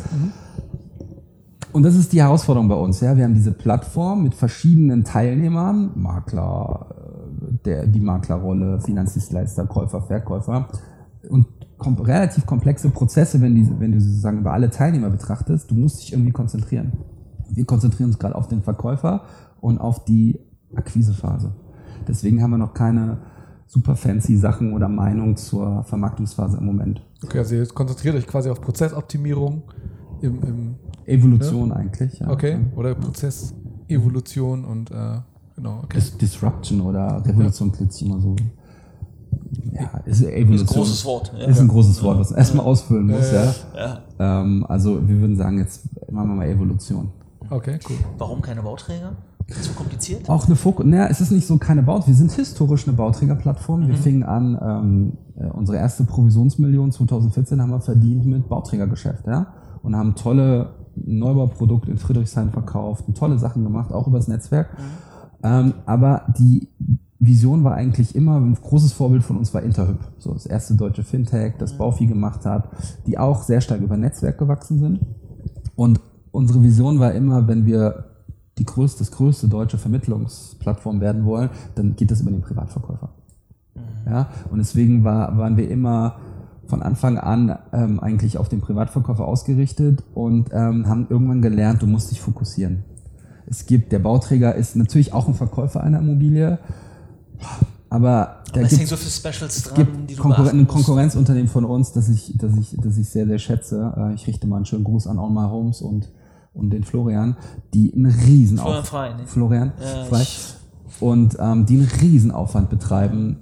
Und das ist die Herausforderung bei uns. Ja? Wir haben diese Plattform mit verschiedenen Teilnehmern, Makler, die Maklerrolle, Finanzdienstleister, Käufer, Verkäufer und relativ komplexe Prozesse, wenn du sozusagen über alle Teilnehmer betrachtest. Du musst dich irgendwie konzentrieren. Wir konzentrieren uns gerade auf den Verkäufer und auf die Akquisephase. Deswegen haben wir noch keine super fancy Sachen oder Meinung zur Vermarktungsphase im Moment. Okay, also ihr konzentriert euch quasi auf Prozessoptimierung im Evolution eigentlich. Ja. Okay, oder Prozessevolution und genau. Okay. Disruption oder Revolution klingt sich immer so. Ja, ist Evolution. Ist ein großes Wort. Ja. Ist ein großes Wort, was man erstmal ausfüllen muss. Ja. Also wir würden sagen, jetzt machen wir mal Evolution. Okay, cool. Warum keine Bauträger? Zu kompliziert? Auch es ist nicht so keine Bauträger. Wir sind historisch eine Bauträgerplattform. Wir fingen an, unsere erste Provisionsmillion 2014 haben wir verdient mit Bauträgergeschäft. Ja? Und haben tolle Neubauprodukte in Friedrichshain verkauft und tolle Sachen gemacht, auch übers Netzwerk. Aber die Vision war eigentlich immer, ein großes Vorbild von uns war Interhyp, so das erste deutsche Fintech, das Baufi gemacht hat, die auch sehr stark über Netzwerk gewachsen sind. Und unsere Vision war immer, wenn wir das größte deutsche Vermittlungsplattform werden wollen, dann geht das über den Privatverkäufer. Ja? Und deswegen waren wir immer von Anfang an eigentlich auf den Privatverkäufer ausgerichtet und haben irgendwann gelernt, du musst dich fokussieren. Der Bauträger ist natürlich auch ein Verkäufer einer Immobilie, aber es hängt so viele Specials dran, gibt die du beachten ein musst. Konkurrenzunternehmen von uns, das ich sehr, sehr schätze. Ich richte mal einen schönen Gruß an On My Homes und den Florian, die einen riesen Florian Frei. Und die einen Riesenaufwand betreiben.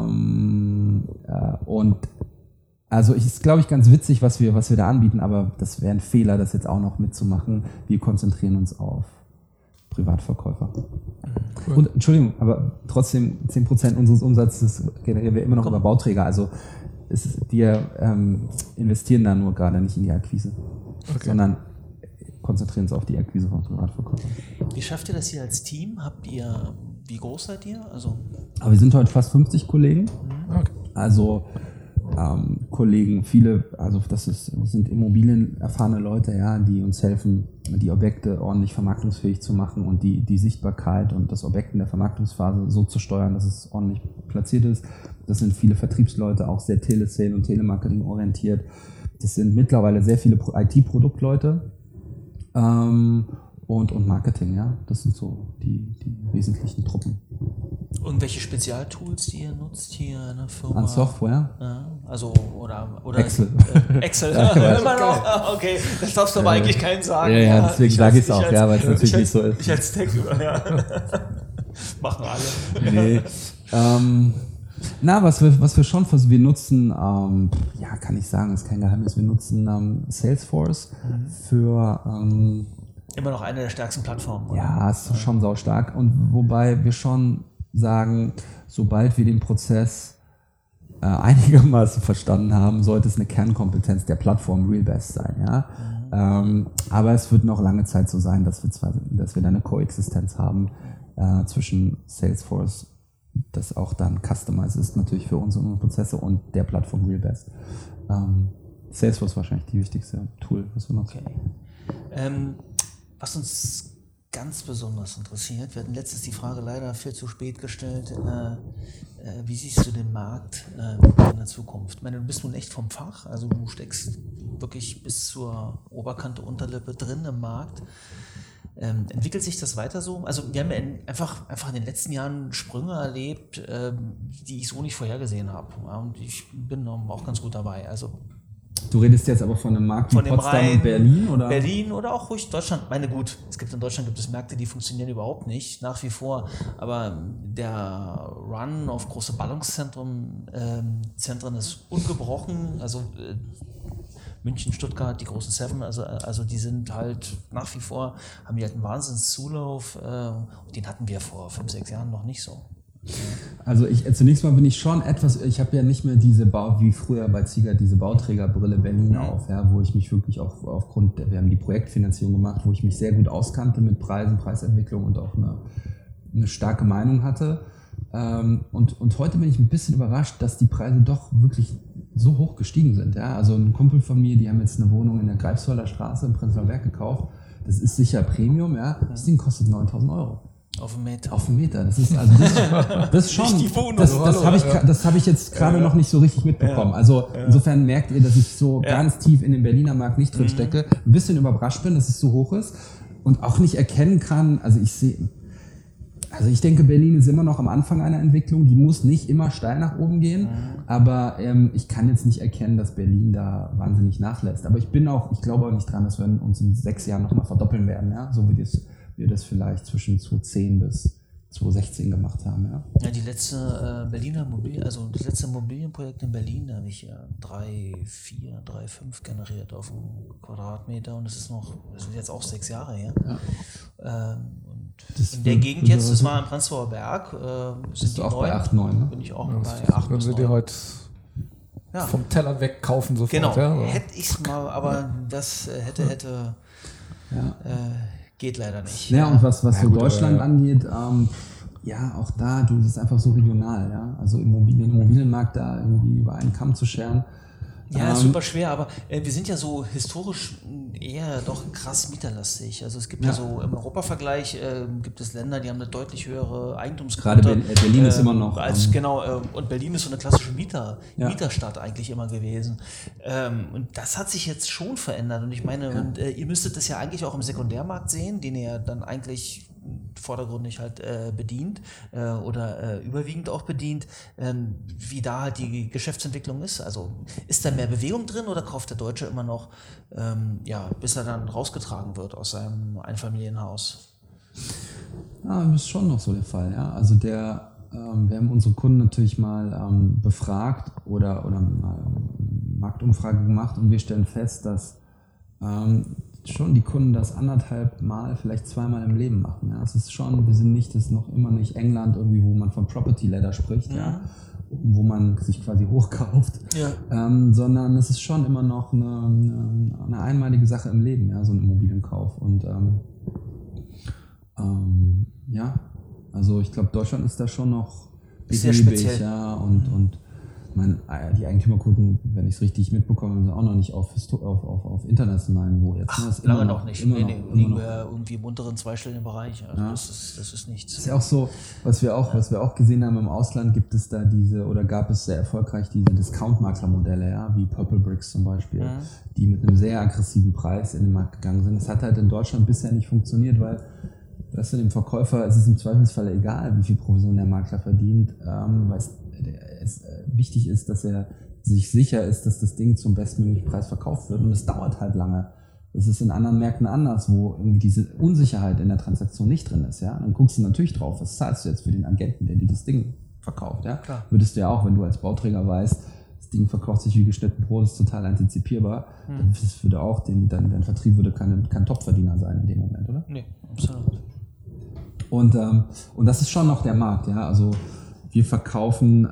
Und also ist, glaube ich, ganz witzig, was wir da anbieten, aber das wäre ein Fehler, das jetzt auch noch mitzumachen. Wir konzentrieren uns auf Privatverkäufer. Cool. Und Entschuldigung, aber trotzdem 10% unseres Umsatzes generieren wir immer noch über Bauträger. Also wir investieren da nur gerade nicht in die Akquise, sondern konzentrieren uns auf die Akquise von Privatverkäufern. Wie schafft ihr das hier als Team? Wie groß seid ihr? Aber wir sind heute fast 50 Kollegen. Okay. Also Kollegen, viele, also das sind immobilienerfahrene Leute, ja, die uns helfen, die Objekte ordentlich vermarktungsfähig zu machen und die Sichtbarkeit und das Objekt in der Vermarktungsphase so zu steuern, dass es ordentlich platziert ist. Das sind viele Vertriebsleute, auch sehr Telesale und Telemarketing orientiert. Das sind mittlerweile sehr viele IT-Produktleute und Marketing, ja. Das sind so die wesentlichen Truppen. Und welche Spezialtools, die ihr nutzt hier in der Firma? An Software? Ja, also, oder Excel. Excel, immer noch? Okay, das darfst du aber eigentlich keinen sagen. Ja, deswegen sage ich es auch, weil es natürlich nicht so ist. Ich als Tech, ja. Machen alle. Nee. Was wir schon wir nutzen, kann ich sagen, ist kein Geheimnis, wir nutzen Salesforce für immer noch eine der stärksten Plattformen. Oder? Ja, ist schon saustark. Und wobei wir schon sagen, sobald wir den Prozess einigermaßen verstanden haben, sollte es eine Kernkompetenz der Plattform RealBest sein. Ja? Aber es wird noch lange Zeit so sein, dass wir da eine Koexistenz haben zwischen Salesforce, das auch dann customized ist natürlich für unsere Prozesse, und der Plattform RealBest. Salesforce wahrscheinlich die wichtigste Tool, was wir nutzen. Okay. Was uns ganz besonders interessiert, wir hatten letztens die Frage leider viel zu spät gestellt, wie siehst du den Markt in der Zukunft? Ich meine, du bist nun echt vom Fach, also du steckst wirklich bis zur Oberkante, Unterlippe drin im Markt. Entwickelt sich das weiter so? Also wir haben ja einfach in den letzten Jahren Sprünge erlebt, die ich so nicht vorhergesehen habe. Ja, und ich bin auch ganz gut dabei. Also du redest jetzt aber von einem Markt wie Potsdam und Berlin, oder? Berlin oder auch ruhig Deutschland. Meine gut, in Deutschland gibt es Märkte, die funktionieren überhaupt nicht, nach wie vor. Aber der Run auf große Ballungszentren ist ungebrochen. Also München, Stuttgart, die großen Seven, also die sind halt nach wie vor, haben die halt einen Wahnsinnszulauf. Und den hatten wir vor 5-6 Jahren noch nicht so. Also zunächst mal bin ich schon ich habe ja nicht mehr wie früher bei Ziegert diese Bauträgerbrille Berlin auf, ja, wo ich mich wirklich auch wir haben die Projektfinanzierung gemacht, wo ich mich sehr gut auskannte mit Preisen, Preisentwicklung und auch eine starke Meinung hatte. Und heute bin ich ein bisschen überrascht, dass die Preise doch wirklich so hoch gestiegen sind. Ja? Also ein Kumpel von mir, die haben jetzt eine Wohnung in der Greifswalder Straße im Prenzlauer Berg gekauft. Das ist sicher Premium, ja. Das Ding kostet 9.000 €. Auf einen Meter. Auf einen Meter. Das ist schon. Das habe ich jetzt gerade noch nicht so richtig mitbekommen. Also insofern merkt ihr, dass ich so ganz tief in den Berliner Markt nicht drin stecke. Ein bisschen überrascht bin, dass es so hoch ist und auch nicht erkennen kann. Also ich denke, Berlin ist immer noch am Anfang einer Entwicklung. Die muss nicht immer steil nach oben gehen. Aber ich kann jetzt nicht erkennen, dass Berlin da wahnsinnig nachlässt. Aber ich glaube auch nicht dran, dass wir uns in 6 Jahren nochmal verdoppeln werden. Ja? So wie wir das vielleicht zwischen 2010 bis 2016 gemacht haben. Ja, die letzte das letzte Immobilienprojekt in Berlin, da habe ich 3,4, 3,5 generiert auf einen Quadratmeter, und das sind jetzt auch 6 Jahre her. Ja. Und in der Gegend jetzt, das war im Prenzlauer Berg, bist du auch bei 8,9, ne? Bin ich auch bei 8. Wenn sie dir heute vom Teller wegkaufen sofort. Genau, ja, so. hätte ich es mal, aber das hätte geht leider nicht. Ja, und was so Deutschland angeht, auch da, das ist einfach so regional, ja. Also Immobilienmarkt da irgendwie über einen Kamm zu scheren, Ja, super schwer, aber wir sind ja so historisch eher doch krass mieterlastig. Also es gibt ja so im Europavergleich gibt es Länder, die haben eine deutlich höhere Eigentumsquote. Gerade Berlin ist immer noch. Und Berlin ist so eine klassische Mieterstadt eigentlich immer gewesen. Und das hat sich jetzt schon verändert. Und ich meine, ihr müsstet das ja eigentlich auch im Sekundärmarkt sehen, den ihr dann eigentlich vordergründig halt bedient oder überwiegend auch bedient, wie da halt die Geschäftsentwicklung ist. Also ist da mehr Bewegung drin oder kauft der Deutsche immer noch, bis er dann rausgetragen wird aus seinem Einfamilienhaus? Ja, das ist schon noch so der Fall. Ja. Also wir haben unsere Kunden natürlich mal befragt oder mal Marktumfrage gemacht und wir stellen fest, dass schon die Kunden das 1,5 Mal, vielleicht 2 Mal im Leben machen. Ja. Es ist schon, das ist noch immer nicht England irgendwie, wo man von Property Ladder spricht, wo man sich quasi hochkauft, sondern es ist schon immer noch eine einmalige Sache im Leben, ja, so ein Immobilienkauf. Und also ich glaube, Deutschland ist da schon noch sehr speziell. Ja, und die Eigentümerquoten, wenn ich es richtig mitbekomme, sind auch noch nicht auf internationalem Niveau jetzt. Ach, lange noch nicht. Liegen wir irgendwie im unteren zweistelligen Bereich. Also das ist nichts. Das ist ja auch so, was wir auch gesehen haben im Ausland, gab es sehr erfolgreich diese Discount-Makler-Modelle, wie Purple Bricks zum Beispiel, die mit einem sehr aggressiven Preis in den Markt gegangen sind. Das hat halt in Deutschland bisher nicht funktioniert, weil dem Verkäufer ist es im Zweifelsfall egal, wie viel Provision der Makler verdient, weil es wichtig ist, dass er sich sicher ist, dass das Ding zum bestmöglichen Preis verkauft wird, und es dauert halt lange. Das ist in anderen Märkten anders, wo irgendwie diese Unsicherheit in der Transaktion nicht drin ist. Ja? Dann guckst du natürlich drauf, was zahlst du jetzt für den Agenten, der dir das Ding verkauft. Ja? Klar. Würdest du ja auch, wenn du als Bauträger weißt, das Ding verkauft sich wie geschnitten Brot, ist total antizipierbar, dann würde auch dein Vertrieb würde kein Topverdiener sein in dem Moment, oder? Nee, absolut. Und das ist schon noch der Markt, ja. Also wir verkaufen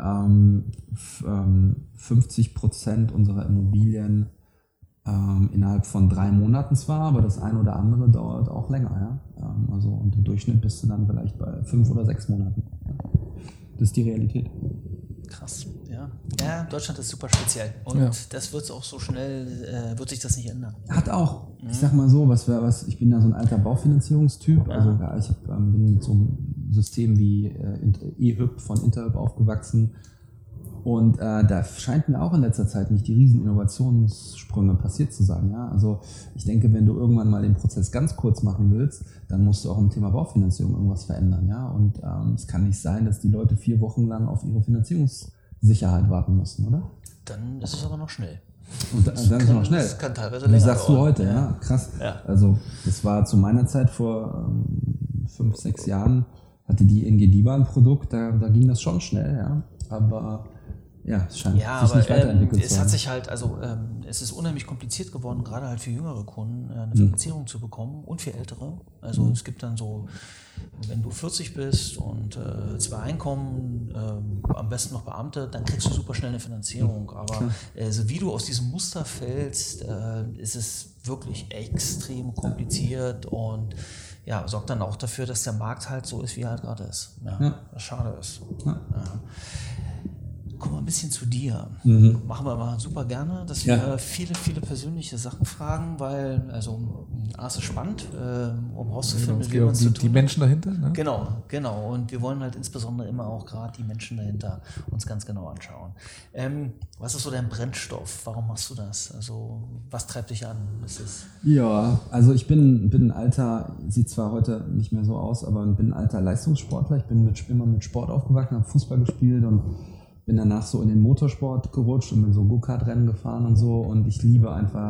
50% unserer Immobilien innerhalb von 3 Monaten zwar, aber das eine oder andere dauert auch länger, ja. Und im Durchschnitt bist du dann vielleicht bei 5 oder 6 Monaten. Das ist die Realität. Krass, ja. Ja, Deutschland ist super speziell und das wird auch so schnell, wird sich das nicht ändern. Hat auch, ich sag mal so, ich bin ja so ein alter Baufinanzierungstyp, also ich bin mit so einem System wie eHyp von Interhyp aufgewachsen, und da scheint mir auch in letzter Zeit nicht die riesen Innovationssprünge passiert zu sein. Ja? Also ich denke, wenn du irgendwann mal den Prozess ganz kurz machen willst, dann musst du auch im Thema Baufinanzierung irgendwas verändern. Ja? Und es kann nicht sein, dass die Leute 4 Wochen lang auf ihre Finanzierungssicherheit warten müssen, oder? Dann ist es aber noch schnell. Und dann ist es noch schnell. Das kann teilweise länger dauern. Sagst du heute, ja, krass. Ja. Also das war zu meiner Zeit vor 5, 6 Jahren, hatte die ING DiBa ein Produkt, da ging das schon schnell, ja. Aber es scheint sich nicht weiterentwickelt zu haben. Es hat sich halt, es ist unheimlich kompliziert geworden, gerade halt für jüngere Kunden eine Finanzierung zu bekommen und für ältere. Also es gibt dann so, wenn du 40 bist und 2 Einkommen, am besten noch Beamte, dann kriegst du super schnell eine Finanzierung. Aber so wie du aus diesem Muster fällst, ist es wirklich extrem kompliziert und sorgt dann auch dafür, dass der Markt halt so ist, wie er halt gerade ist. Was schade ist. Ja. Kommen wir ein bisschen zu dir. Machen wir mal super gerne, dass wir viele, viele persönliche Sachen fragen, weil, es ist spannend, um rauszufinden, wie man es zu tun. Die Menschen dahinter, ne? Genau. Und wir wollen halt insbesondere immer auch gerade die Menschen dahinter uns ganz genau anschauen. Was ist so dein Brennstoff? Warum machst du das? Also, was treibt dich an? Also ich bin ein alter, sieht zwar heute nicht mehr so aus, aber bin ein alter Leistungssportler. Ich bin immer mit Sport aufgewachsen, habe Fußball gespielt und bin danach so in den Motorsport gerutscht und bin so Go-Kart-Rennen gefahren und so, und ich liebe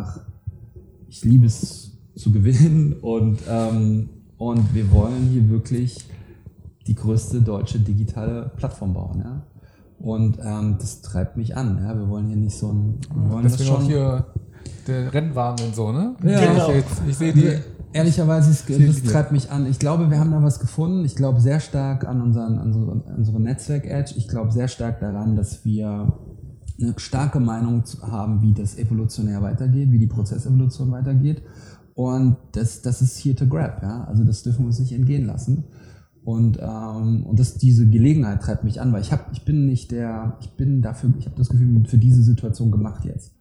es zu gewinnen, und wir wollen hier wirklich die größte deutsche digitale Plattform bauen, ja. Und das treibt mich an, ja. Wir wollen hier nicht so ein... Deswegen auch hier der Rennwagen und so, ne? Ja, genau. Ich sehe die... Ehrlicherweise, das treibt mich an. Ich glaube, wir haben da was gefunden. Ich glaube sehr stark an unsere Netzwerk-Edge. Ich glaube sehr stark daran, dass wir eine starke Meinung haben, wie das evolutionär weitergeht, wie die Prozessevolution weitergeht. Und das ist here to grab. Ja? Also das dürfen wir uns nicht entgehen lassen. Und diese Gelegenheit treibt mich an, weil ich habe das Gefühl, für diese Situation gemacht jetzt.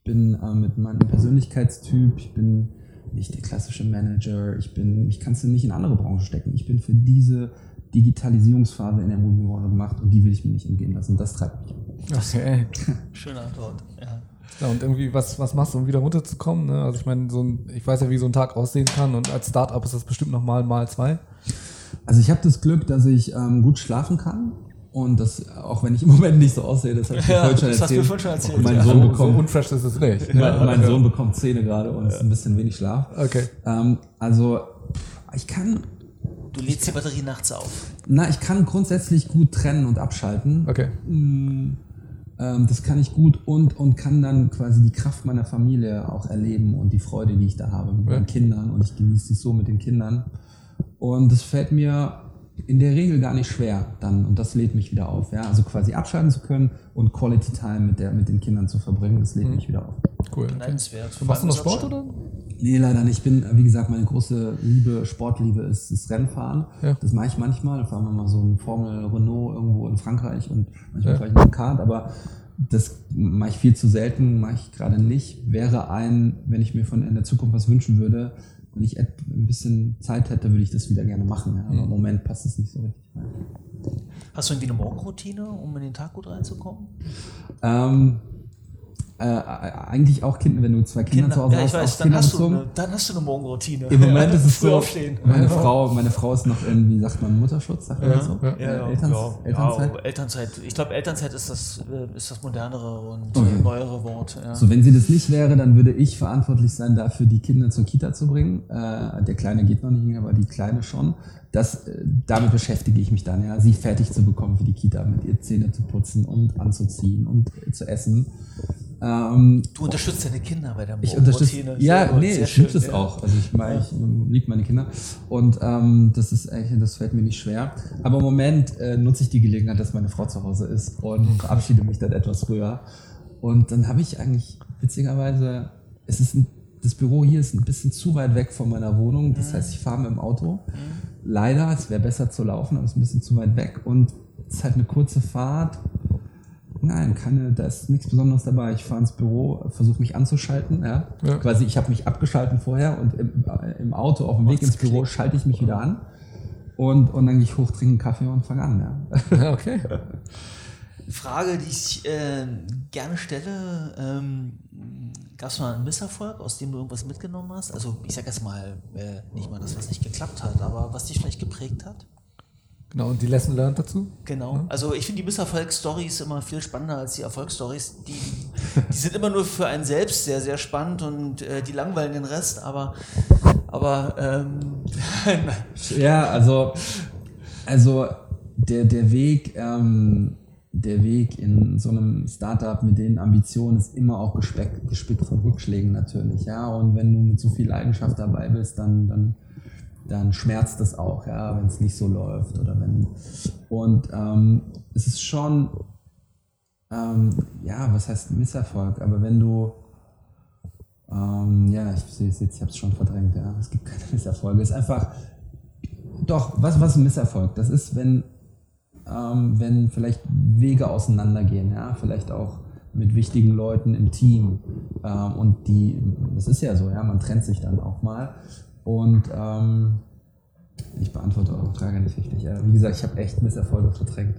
bin mit meinem Persönlichkeitstyp, ich bin nicht der klassische Manager, mich kannst du nicht in andere Branchen stecken. Ich bin für diese Digitalisierungsphase in der Immobilienbranche gemacht und die will ich mir nicht entgehen lassen. Das treibt mich an. Okay. Schöne Antwort, ja. Ja, und irgendwie, was machst du, um wieder runterzukommen? Ne? Also ich meine, ich weiß ja, wie so ein Tag aussehen kann und als Startup ist das bestimmt nochmal mal 2. Also ich habe das Glück, dass ich gut schlafen kann und das, auch wenn ich im Moment nicht so aussehe, das habe ich dir vorhin schon erzählt. Mein Sohn bekommt, so unfresh ist es nicht. Mein Sohn bekommt Zähne gerade und ist ein bisschen wenig Schlaf. Okay. Also ich kann... Du lädst die Batterie nachts auf. Ich kann grundsätzlich gut trennen und abschalten. Okay. Das kann ich gut und kann dann quasi die Kraft meiner Familie auch erleben und die Freude, die ich da habe mit meinen Kindern und ich genieße es so mit den Kindern. Und das fällt mir in der Regel gar nicht schwer dann und das lädt mich wieder auf. Ja? Also quasi abschalten zu können und Quality Time mit den Kindern zu verbringen, das lädt mich wieder auf. Cool. Beneidenswert. Machst du noch Sport oder? Nee, leider nicht. Ich bin, wie gesagt, meine große Sportliebe ist Rennfahren. Ja. Das mache ich manchmal. Fahren wir mal so ein Formel Renault irgendwo in Frankreich und manchmal fahre ich noch ein Kart, aber das mache ich viel zu selten, mache ich gerade nicht. Wenn ich mir in der Zukunft was wünschen würde, wenn ich ein bisschen Zeit hätte, würde ich das wieder gerne machen. Ja. Aber im Moment passt es nicht so richtig rein. Hast du irgendwie eine Morgenroutine, um in den Tag gut reinzukommen? Eigentlich auch Kinder, wenn du 2 Kinder zu Hause hast. Ja, ich weiß, dann hast du eine Morgenroutine. Im Moment ist es so, aufstehen. meine Frau ist noch irgendwie, sagt man, Mutterschutz, sagt man so? Elternzeit. Elternzeit. Ich glaube, Elternzeit ist das modernere und neuere Wort. Ja. So, wenn sie das nicht wäre, dann würde ich verantwortlich sein, dafür die Kinder zur Kita zu bringen. Der Kleine geht noch nicht hin, aber die Kleine schon. Damit beschäftige ich mich dann, ja, sie fertig zu bekommen für die Kita, mit ihr Zähne zu putzen und anzuziehen und zu essen. Du unterstützt deine Kinder bei der Morgenroutine. Ich liebe es auch. Also ich liebe meine Kinder und das fällt mir nicht schwer. Aber im Moment nutze ich die Gelegenheit, dass meine Frau zu Hause ist und verabschiede mich dann etwas früher. Und dann habe ich eigentlich, witzigerweise, das Büro hier ist ein bisschen zu weit weg von meiner Wohnung. Das heißt, ich fahre mit dem Auto. Leider, es wäre besser zu laufen, aber es ist ein bisschen zu weit weg. Und es ist halt eine kurze Fahrt. Nein, da ist nichts Besonderes dabei. Ich fahre ins Büro, versuche mich anzuschalten. Ja. Quasi, ich habe mich abgeschalten vorher und im Auto auf dem Weg ins Büro schalte ich mich wieder an. Und dann gehe ich hoch, trinke einen Kaffee und fange an. Ja, okay. Frage, die ich gerne stelle, gab es mal einen Misserfolg, aus dem du irgendwas mitgenommen hast? Also ich sage jetzt mal, nicht mal das, was nicht geklappt hat, aber was dich vielleicht geprägt hat? Genau, und die Lesson learned dazu? Genau, ja. Also ich finde die Misserfolgsstories immer viel spannender als die Erfolgsstories. Die sind immer nur für einen selbst sehr, sehr spannend und die langweilen den Rest, aber ja, also der Weg in so einem Startup mit den Ambitionen ist immer auch gespickt von Rückschlägen natürlich, ja. Und wenn du mit so viel Leidenschaft dabei bist, dann schmerzt das auch, ja, wenn es nicht so läuft es ist schon, was heißt Misserfolg? Aber wenn du, ich sehe es jetzt, ich habe es schon verdrängt, ja, es gibt keine Misserfolge. Es ist einfach, doch, was ist ein Misserfolg? Das ist, wenn vielleicht Wege auseinandergehen, ja, vielleicht auch mit wichtigen Leuten im Team das ist ja so, ja, man trennt sich dann auch mal und ich beantworte eure Frage nicht richtig. Ja, wie gesagt, ich habe echt Misserfolge verdrängt.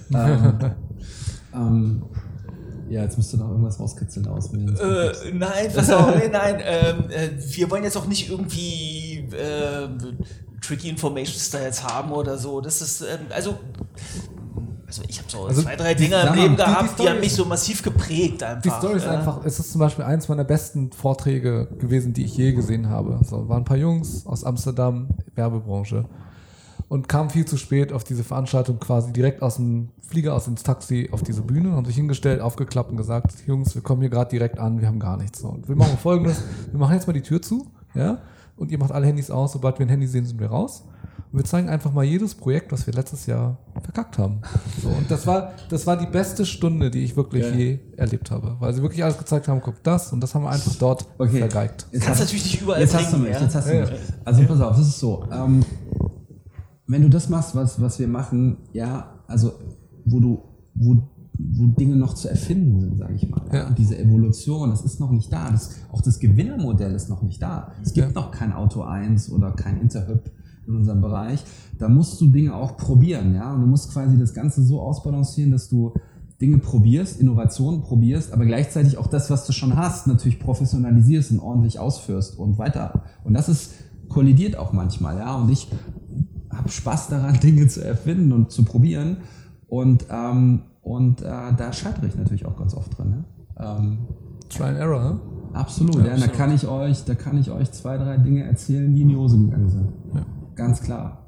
Jetzt müsst du noch irgendwas rauskitzeln aus mir. Nein, pass auf, nein. Wir wollen jetzt auch nicht irgendwie tricky Informations da jetzt haben oder so. Das ist, also ich habe so 2, 3 Dinge im Leben gehabt, die haben mich so massiv geprägt einfach. Die Story ist einfach, es ist zum Beispiel eins meiner besten Vorträge gewesen, die ich je gesehen habe. So, waren ein paar Jungs aus Amsterdam, Werbebranche, und kamen viel zu spät auf diese Veranstaltung, quasi direkt aus dem Flieger, ins Taxi auf diese Bühne, haben sich hingestellt, aufgeklappt und gesagt, Jungs, wir kommen hier gerade direkt an, wir haben gar nichts. So, und wir machen Folgendes, wir machen jetzt mal die Tür zu, ja, und ihr macht alle Handys aus, sobald wir ein Handy sehen, sind wir raus. Und wir zeigen einfach mal jedes Projekt, was wir letztes Jahr verkackt haben. So, und das war die beste Stunde, die ich wirklich je erlebt habe. Weil sie wirklich alles gezeigt haben, guck das, und das haben wir einfach dort vergeigt. Du kannst natürlich nicht überall jetzt hast du mich. Also pass auf, das ist so. Wenn du das machst, was wir machen, ja, also wo Dinge noch zu erfinden sind, sage ich mal. Ja. Und diese Evolution, das ist noch nicht da. Auch das Gewinnermodell ist noch nicht da. Es gibt noch kein Auto 1 oder kein Interhyp in unserem Bereich. Da musst du Dinge auch probieren. Ja? Und du musst quasi das Ganze so ausbalancieren, dass du Dinge probierst, Innovationen probierst, aber gleichzeitig auch das, was du schon hast, natürlich professionalisierst und ordentlich ausführst und weiter. Und das kollidiert auch manchmal. Ja? Und ich habe Spaß daran, Dinge zu erfinden und zu probieren. Und da scheitere ich natürlich auch ganz oft dran. Ne? Try and Error, ne? Absolut, ja. Da kann ich euch 2, 3 Dinge erzählen, die in die Hose gegangen sind. Ja. Ganz klar.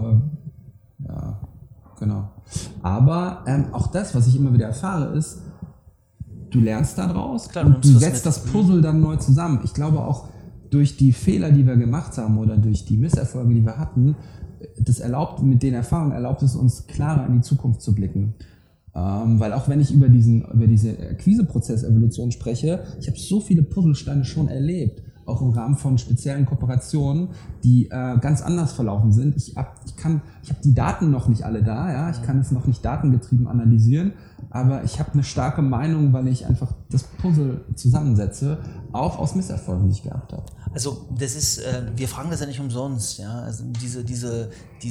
Ja, genau. Aber auch das, was ich immer wieder erfahre, ist, du lernst daraus und du setzt das Puzzle dann neu zusammen. Ich glaube auch, durch die Fehler, die wir gemacht haben oder durch die Misserfolge, die wir hatten, mit den Erfahrungen erlaubt es uns, klarer in die Zukunft zu blicken. Weil auch wenn ich über diese Akquiseprozess-Evolution spreche, ich habe so viele Puzzlesteine schon erlebt, auch im Rahmen von speziellen Kooperationen, die ganz anders verlaufen sind. Ich habe die Daten noch nicht alle da, ja, ich kann es noch nicht datengetrieben analysieren, aber ich habe eine starke Meinung, weil ich einfach das Puzzle zusammensetze, auch aus Misserfolgen, die ich gehabt habe. Also das ist, wir fragen das ja nicht umsonst, ja. Also diese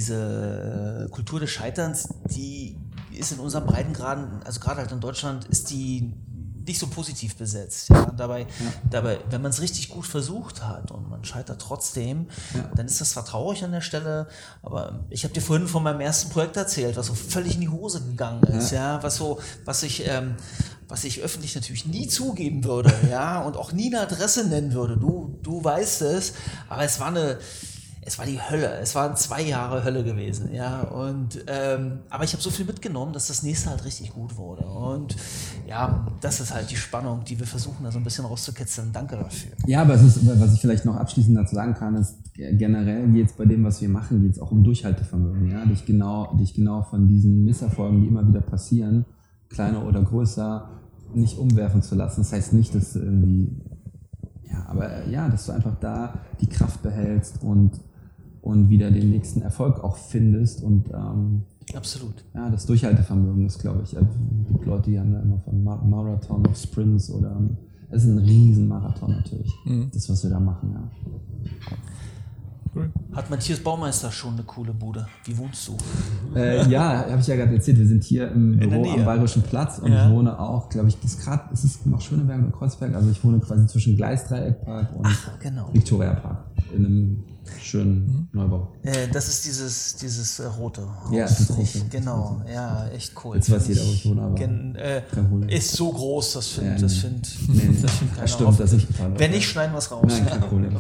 Kultur des Scheiterns, die ist in unseren Breitengraden, also gerade halt in Deutschland, ist die nicht so positiv besetzt. Ja. Dabei, wenn man es richtig gut versucht hat und man scheitert trotzdem, dann ist das zwar traurig an der Stelle, aber ich habe dir vorhin von meinem ersten Projekt erzählt, was so völlig in die Hose gegangen ist, ja, was ich öffentlich natürlich nie zugeben würde, ja, und auch nie eine Adresse nennen würde. Du weißt es, aber es war die Hölle. Es waren 2 Jahre Hölle gewesen, ja. Und aber ich habe so viel mitgenommen, dass das nächste halt richtig gut wurde. Und ja, das ist halt die Spannung, die wir versuchen, da so ein bisschen rauszukitzeln. Danke dafür. Ja, aber was ich vielleicht noch abschließend dazu sagen kann, ist, generell geht es bei dem, was wir machen, geht es auch um Durchhaltevermögen, ja. Dich genau von diesen Misserfolgen, die immer wieder passieren, kleiner oder größer, nicht umwerfen zu lassen. Das heißt nicht, dass du irgendwie, dass du einfach da die Kraft behältst und wieder den nächsten Erfolg auch findest und absolut. Ja, das Durchhaltevermögen ist, glaube ich, es gibt Leute, die haben da immer von Marathon of Sprints oder es ist ein Riesenmarathon natürlich, das, was wir da machen, ja. Cool. Hat Matthias Baumeister schon eine coole Bude? Wie wohnst du? Ja, habe ich ja gerade erzählt, wir sind hier im Büro am Bayerischen Platz und ich wohne auch, glaube ich, ist es noch Schöneberg oder Kreuzberg, also ich wohne quasi zwischen Gleisdreieckpark und Viktoria Park in einem schönen Neubau. Das ist dieses rote Haus. Ja, das ist rote. Genau, ja, echt cool. Jetzt weiß jeder, wo ich wohne, aber ist so groß, das findet keiner. Stimmt, das ist total. Wenn nicht, schneiden wir es raus. Nein, kein Problem.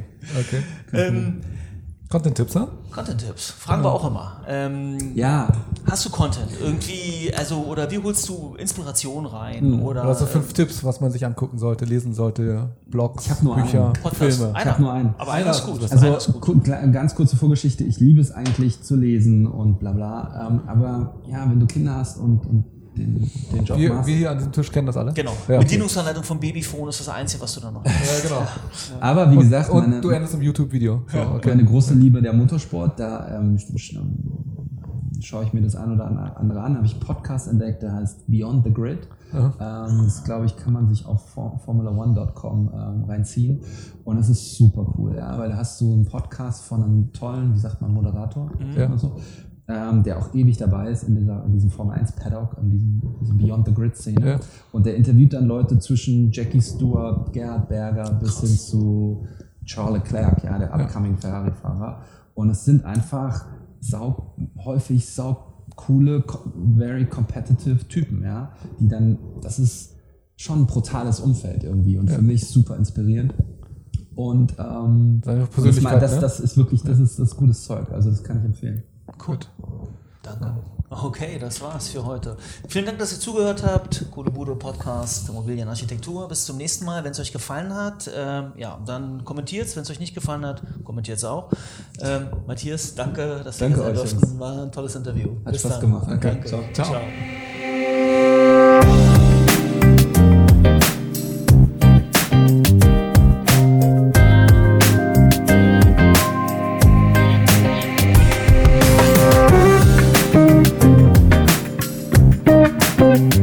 Okay. Content-Tipps, ne? Content-Tipps, fragen wir auch immer. Hast du Content irgendwie, oder wie holst du Inspiration rein? Oder so 5 Tipps, was man sich angucken sollte, lesen sollte, Blogs, ich habe nur Bücher, Filme. Ich habe nur einen. Aber einer ist gut. Also ganz kurze Vorgeschichte, ich liebe es eigentlich zu lesen und bla bla, aber ja, wenn du Kinder hast und den Job machst. Wir hier an diesem Tisch kennen das alle. Genau. Ja, Bedienungsanleitung vom Babyphone ist das Einzige, was du da noch hast. Ja, genau. Aber wie gesagt, und du endest im YouTube-Video. So, okay. Meine große Liebe der Motorsport, da schaue ich mir das ein oder andere an. Habe ich einen Podcast entdeckt, der heißt Beyond the Grid. Das, glaube ich, kann man sich auf formula1.com reinziehen. Und es ist super cool, ja, weil da hast du einen Podcast von einem tollen, wie sagt man, Moderator. So, der auch ewig dabei ist in diesem Formel 1 Paddock, in diesem Beyond the Grid Szene. Ja. Und der interviewt dann Leute zwischen Jackie Stewart, Gerhard Berger bis hin zu Charles Leclerc, ja, der upcoming Ferrari-Fahrer. Und es sind einfach häufig coole, very competitive Typen, ja, die dann, das ist schon ein brutales Umfeld irgendwie und für mich super inspirierend. Und das ist wirklich, das ist gutes Zeug, also das kann ich empfehlen. Gut. Danke. Okay, das war's für heute. Vielen Dank, dass ihr zugehört habt. Coole Bude Podcast Immobilienarchitektur. Bis zum nächsten Mal. Wenn es euch gefallen hat, dann kommentiert es. Wenn es euch nicht gefallen hat, kommentiert es auch. Matthias, danke, dass wir hier sein durften. War ein tolles Interview. Hat Spaß gemacht. Danke. Ciao. Ciao.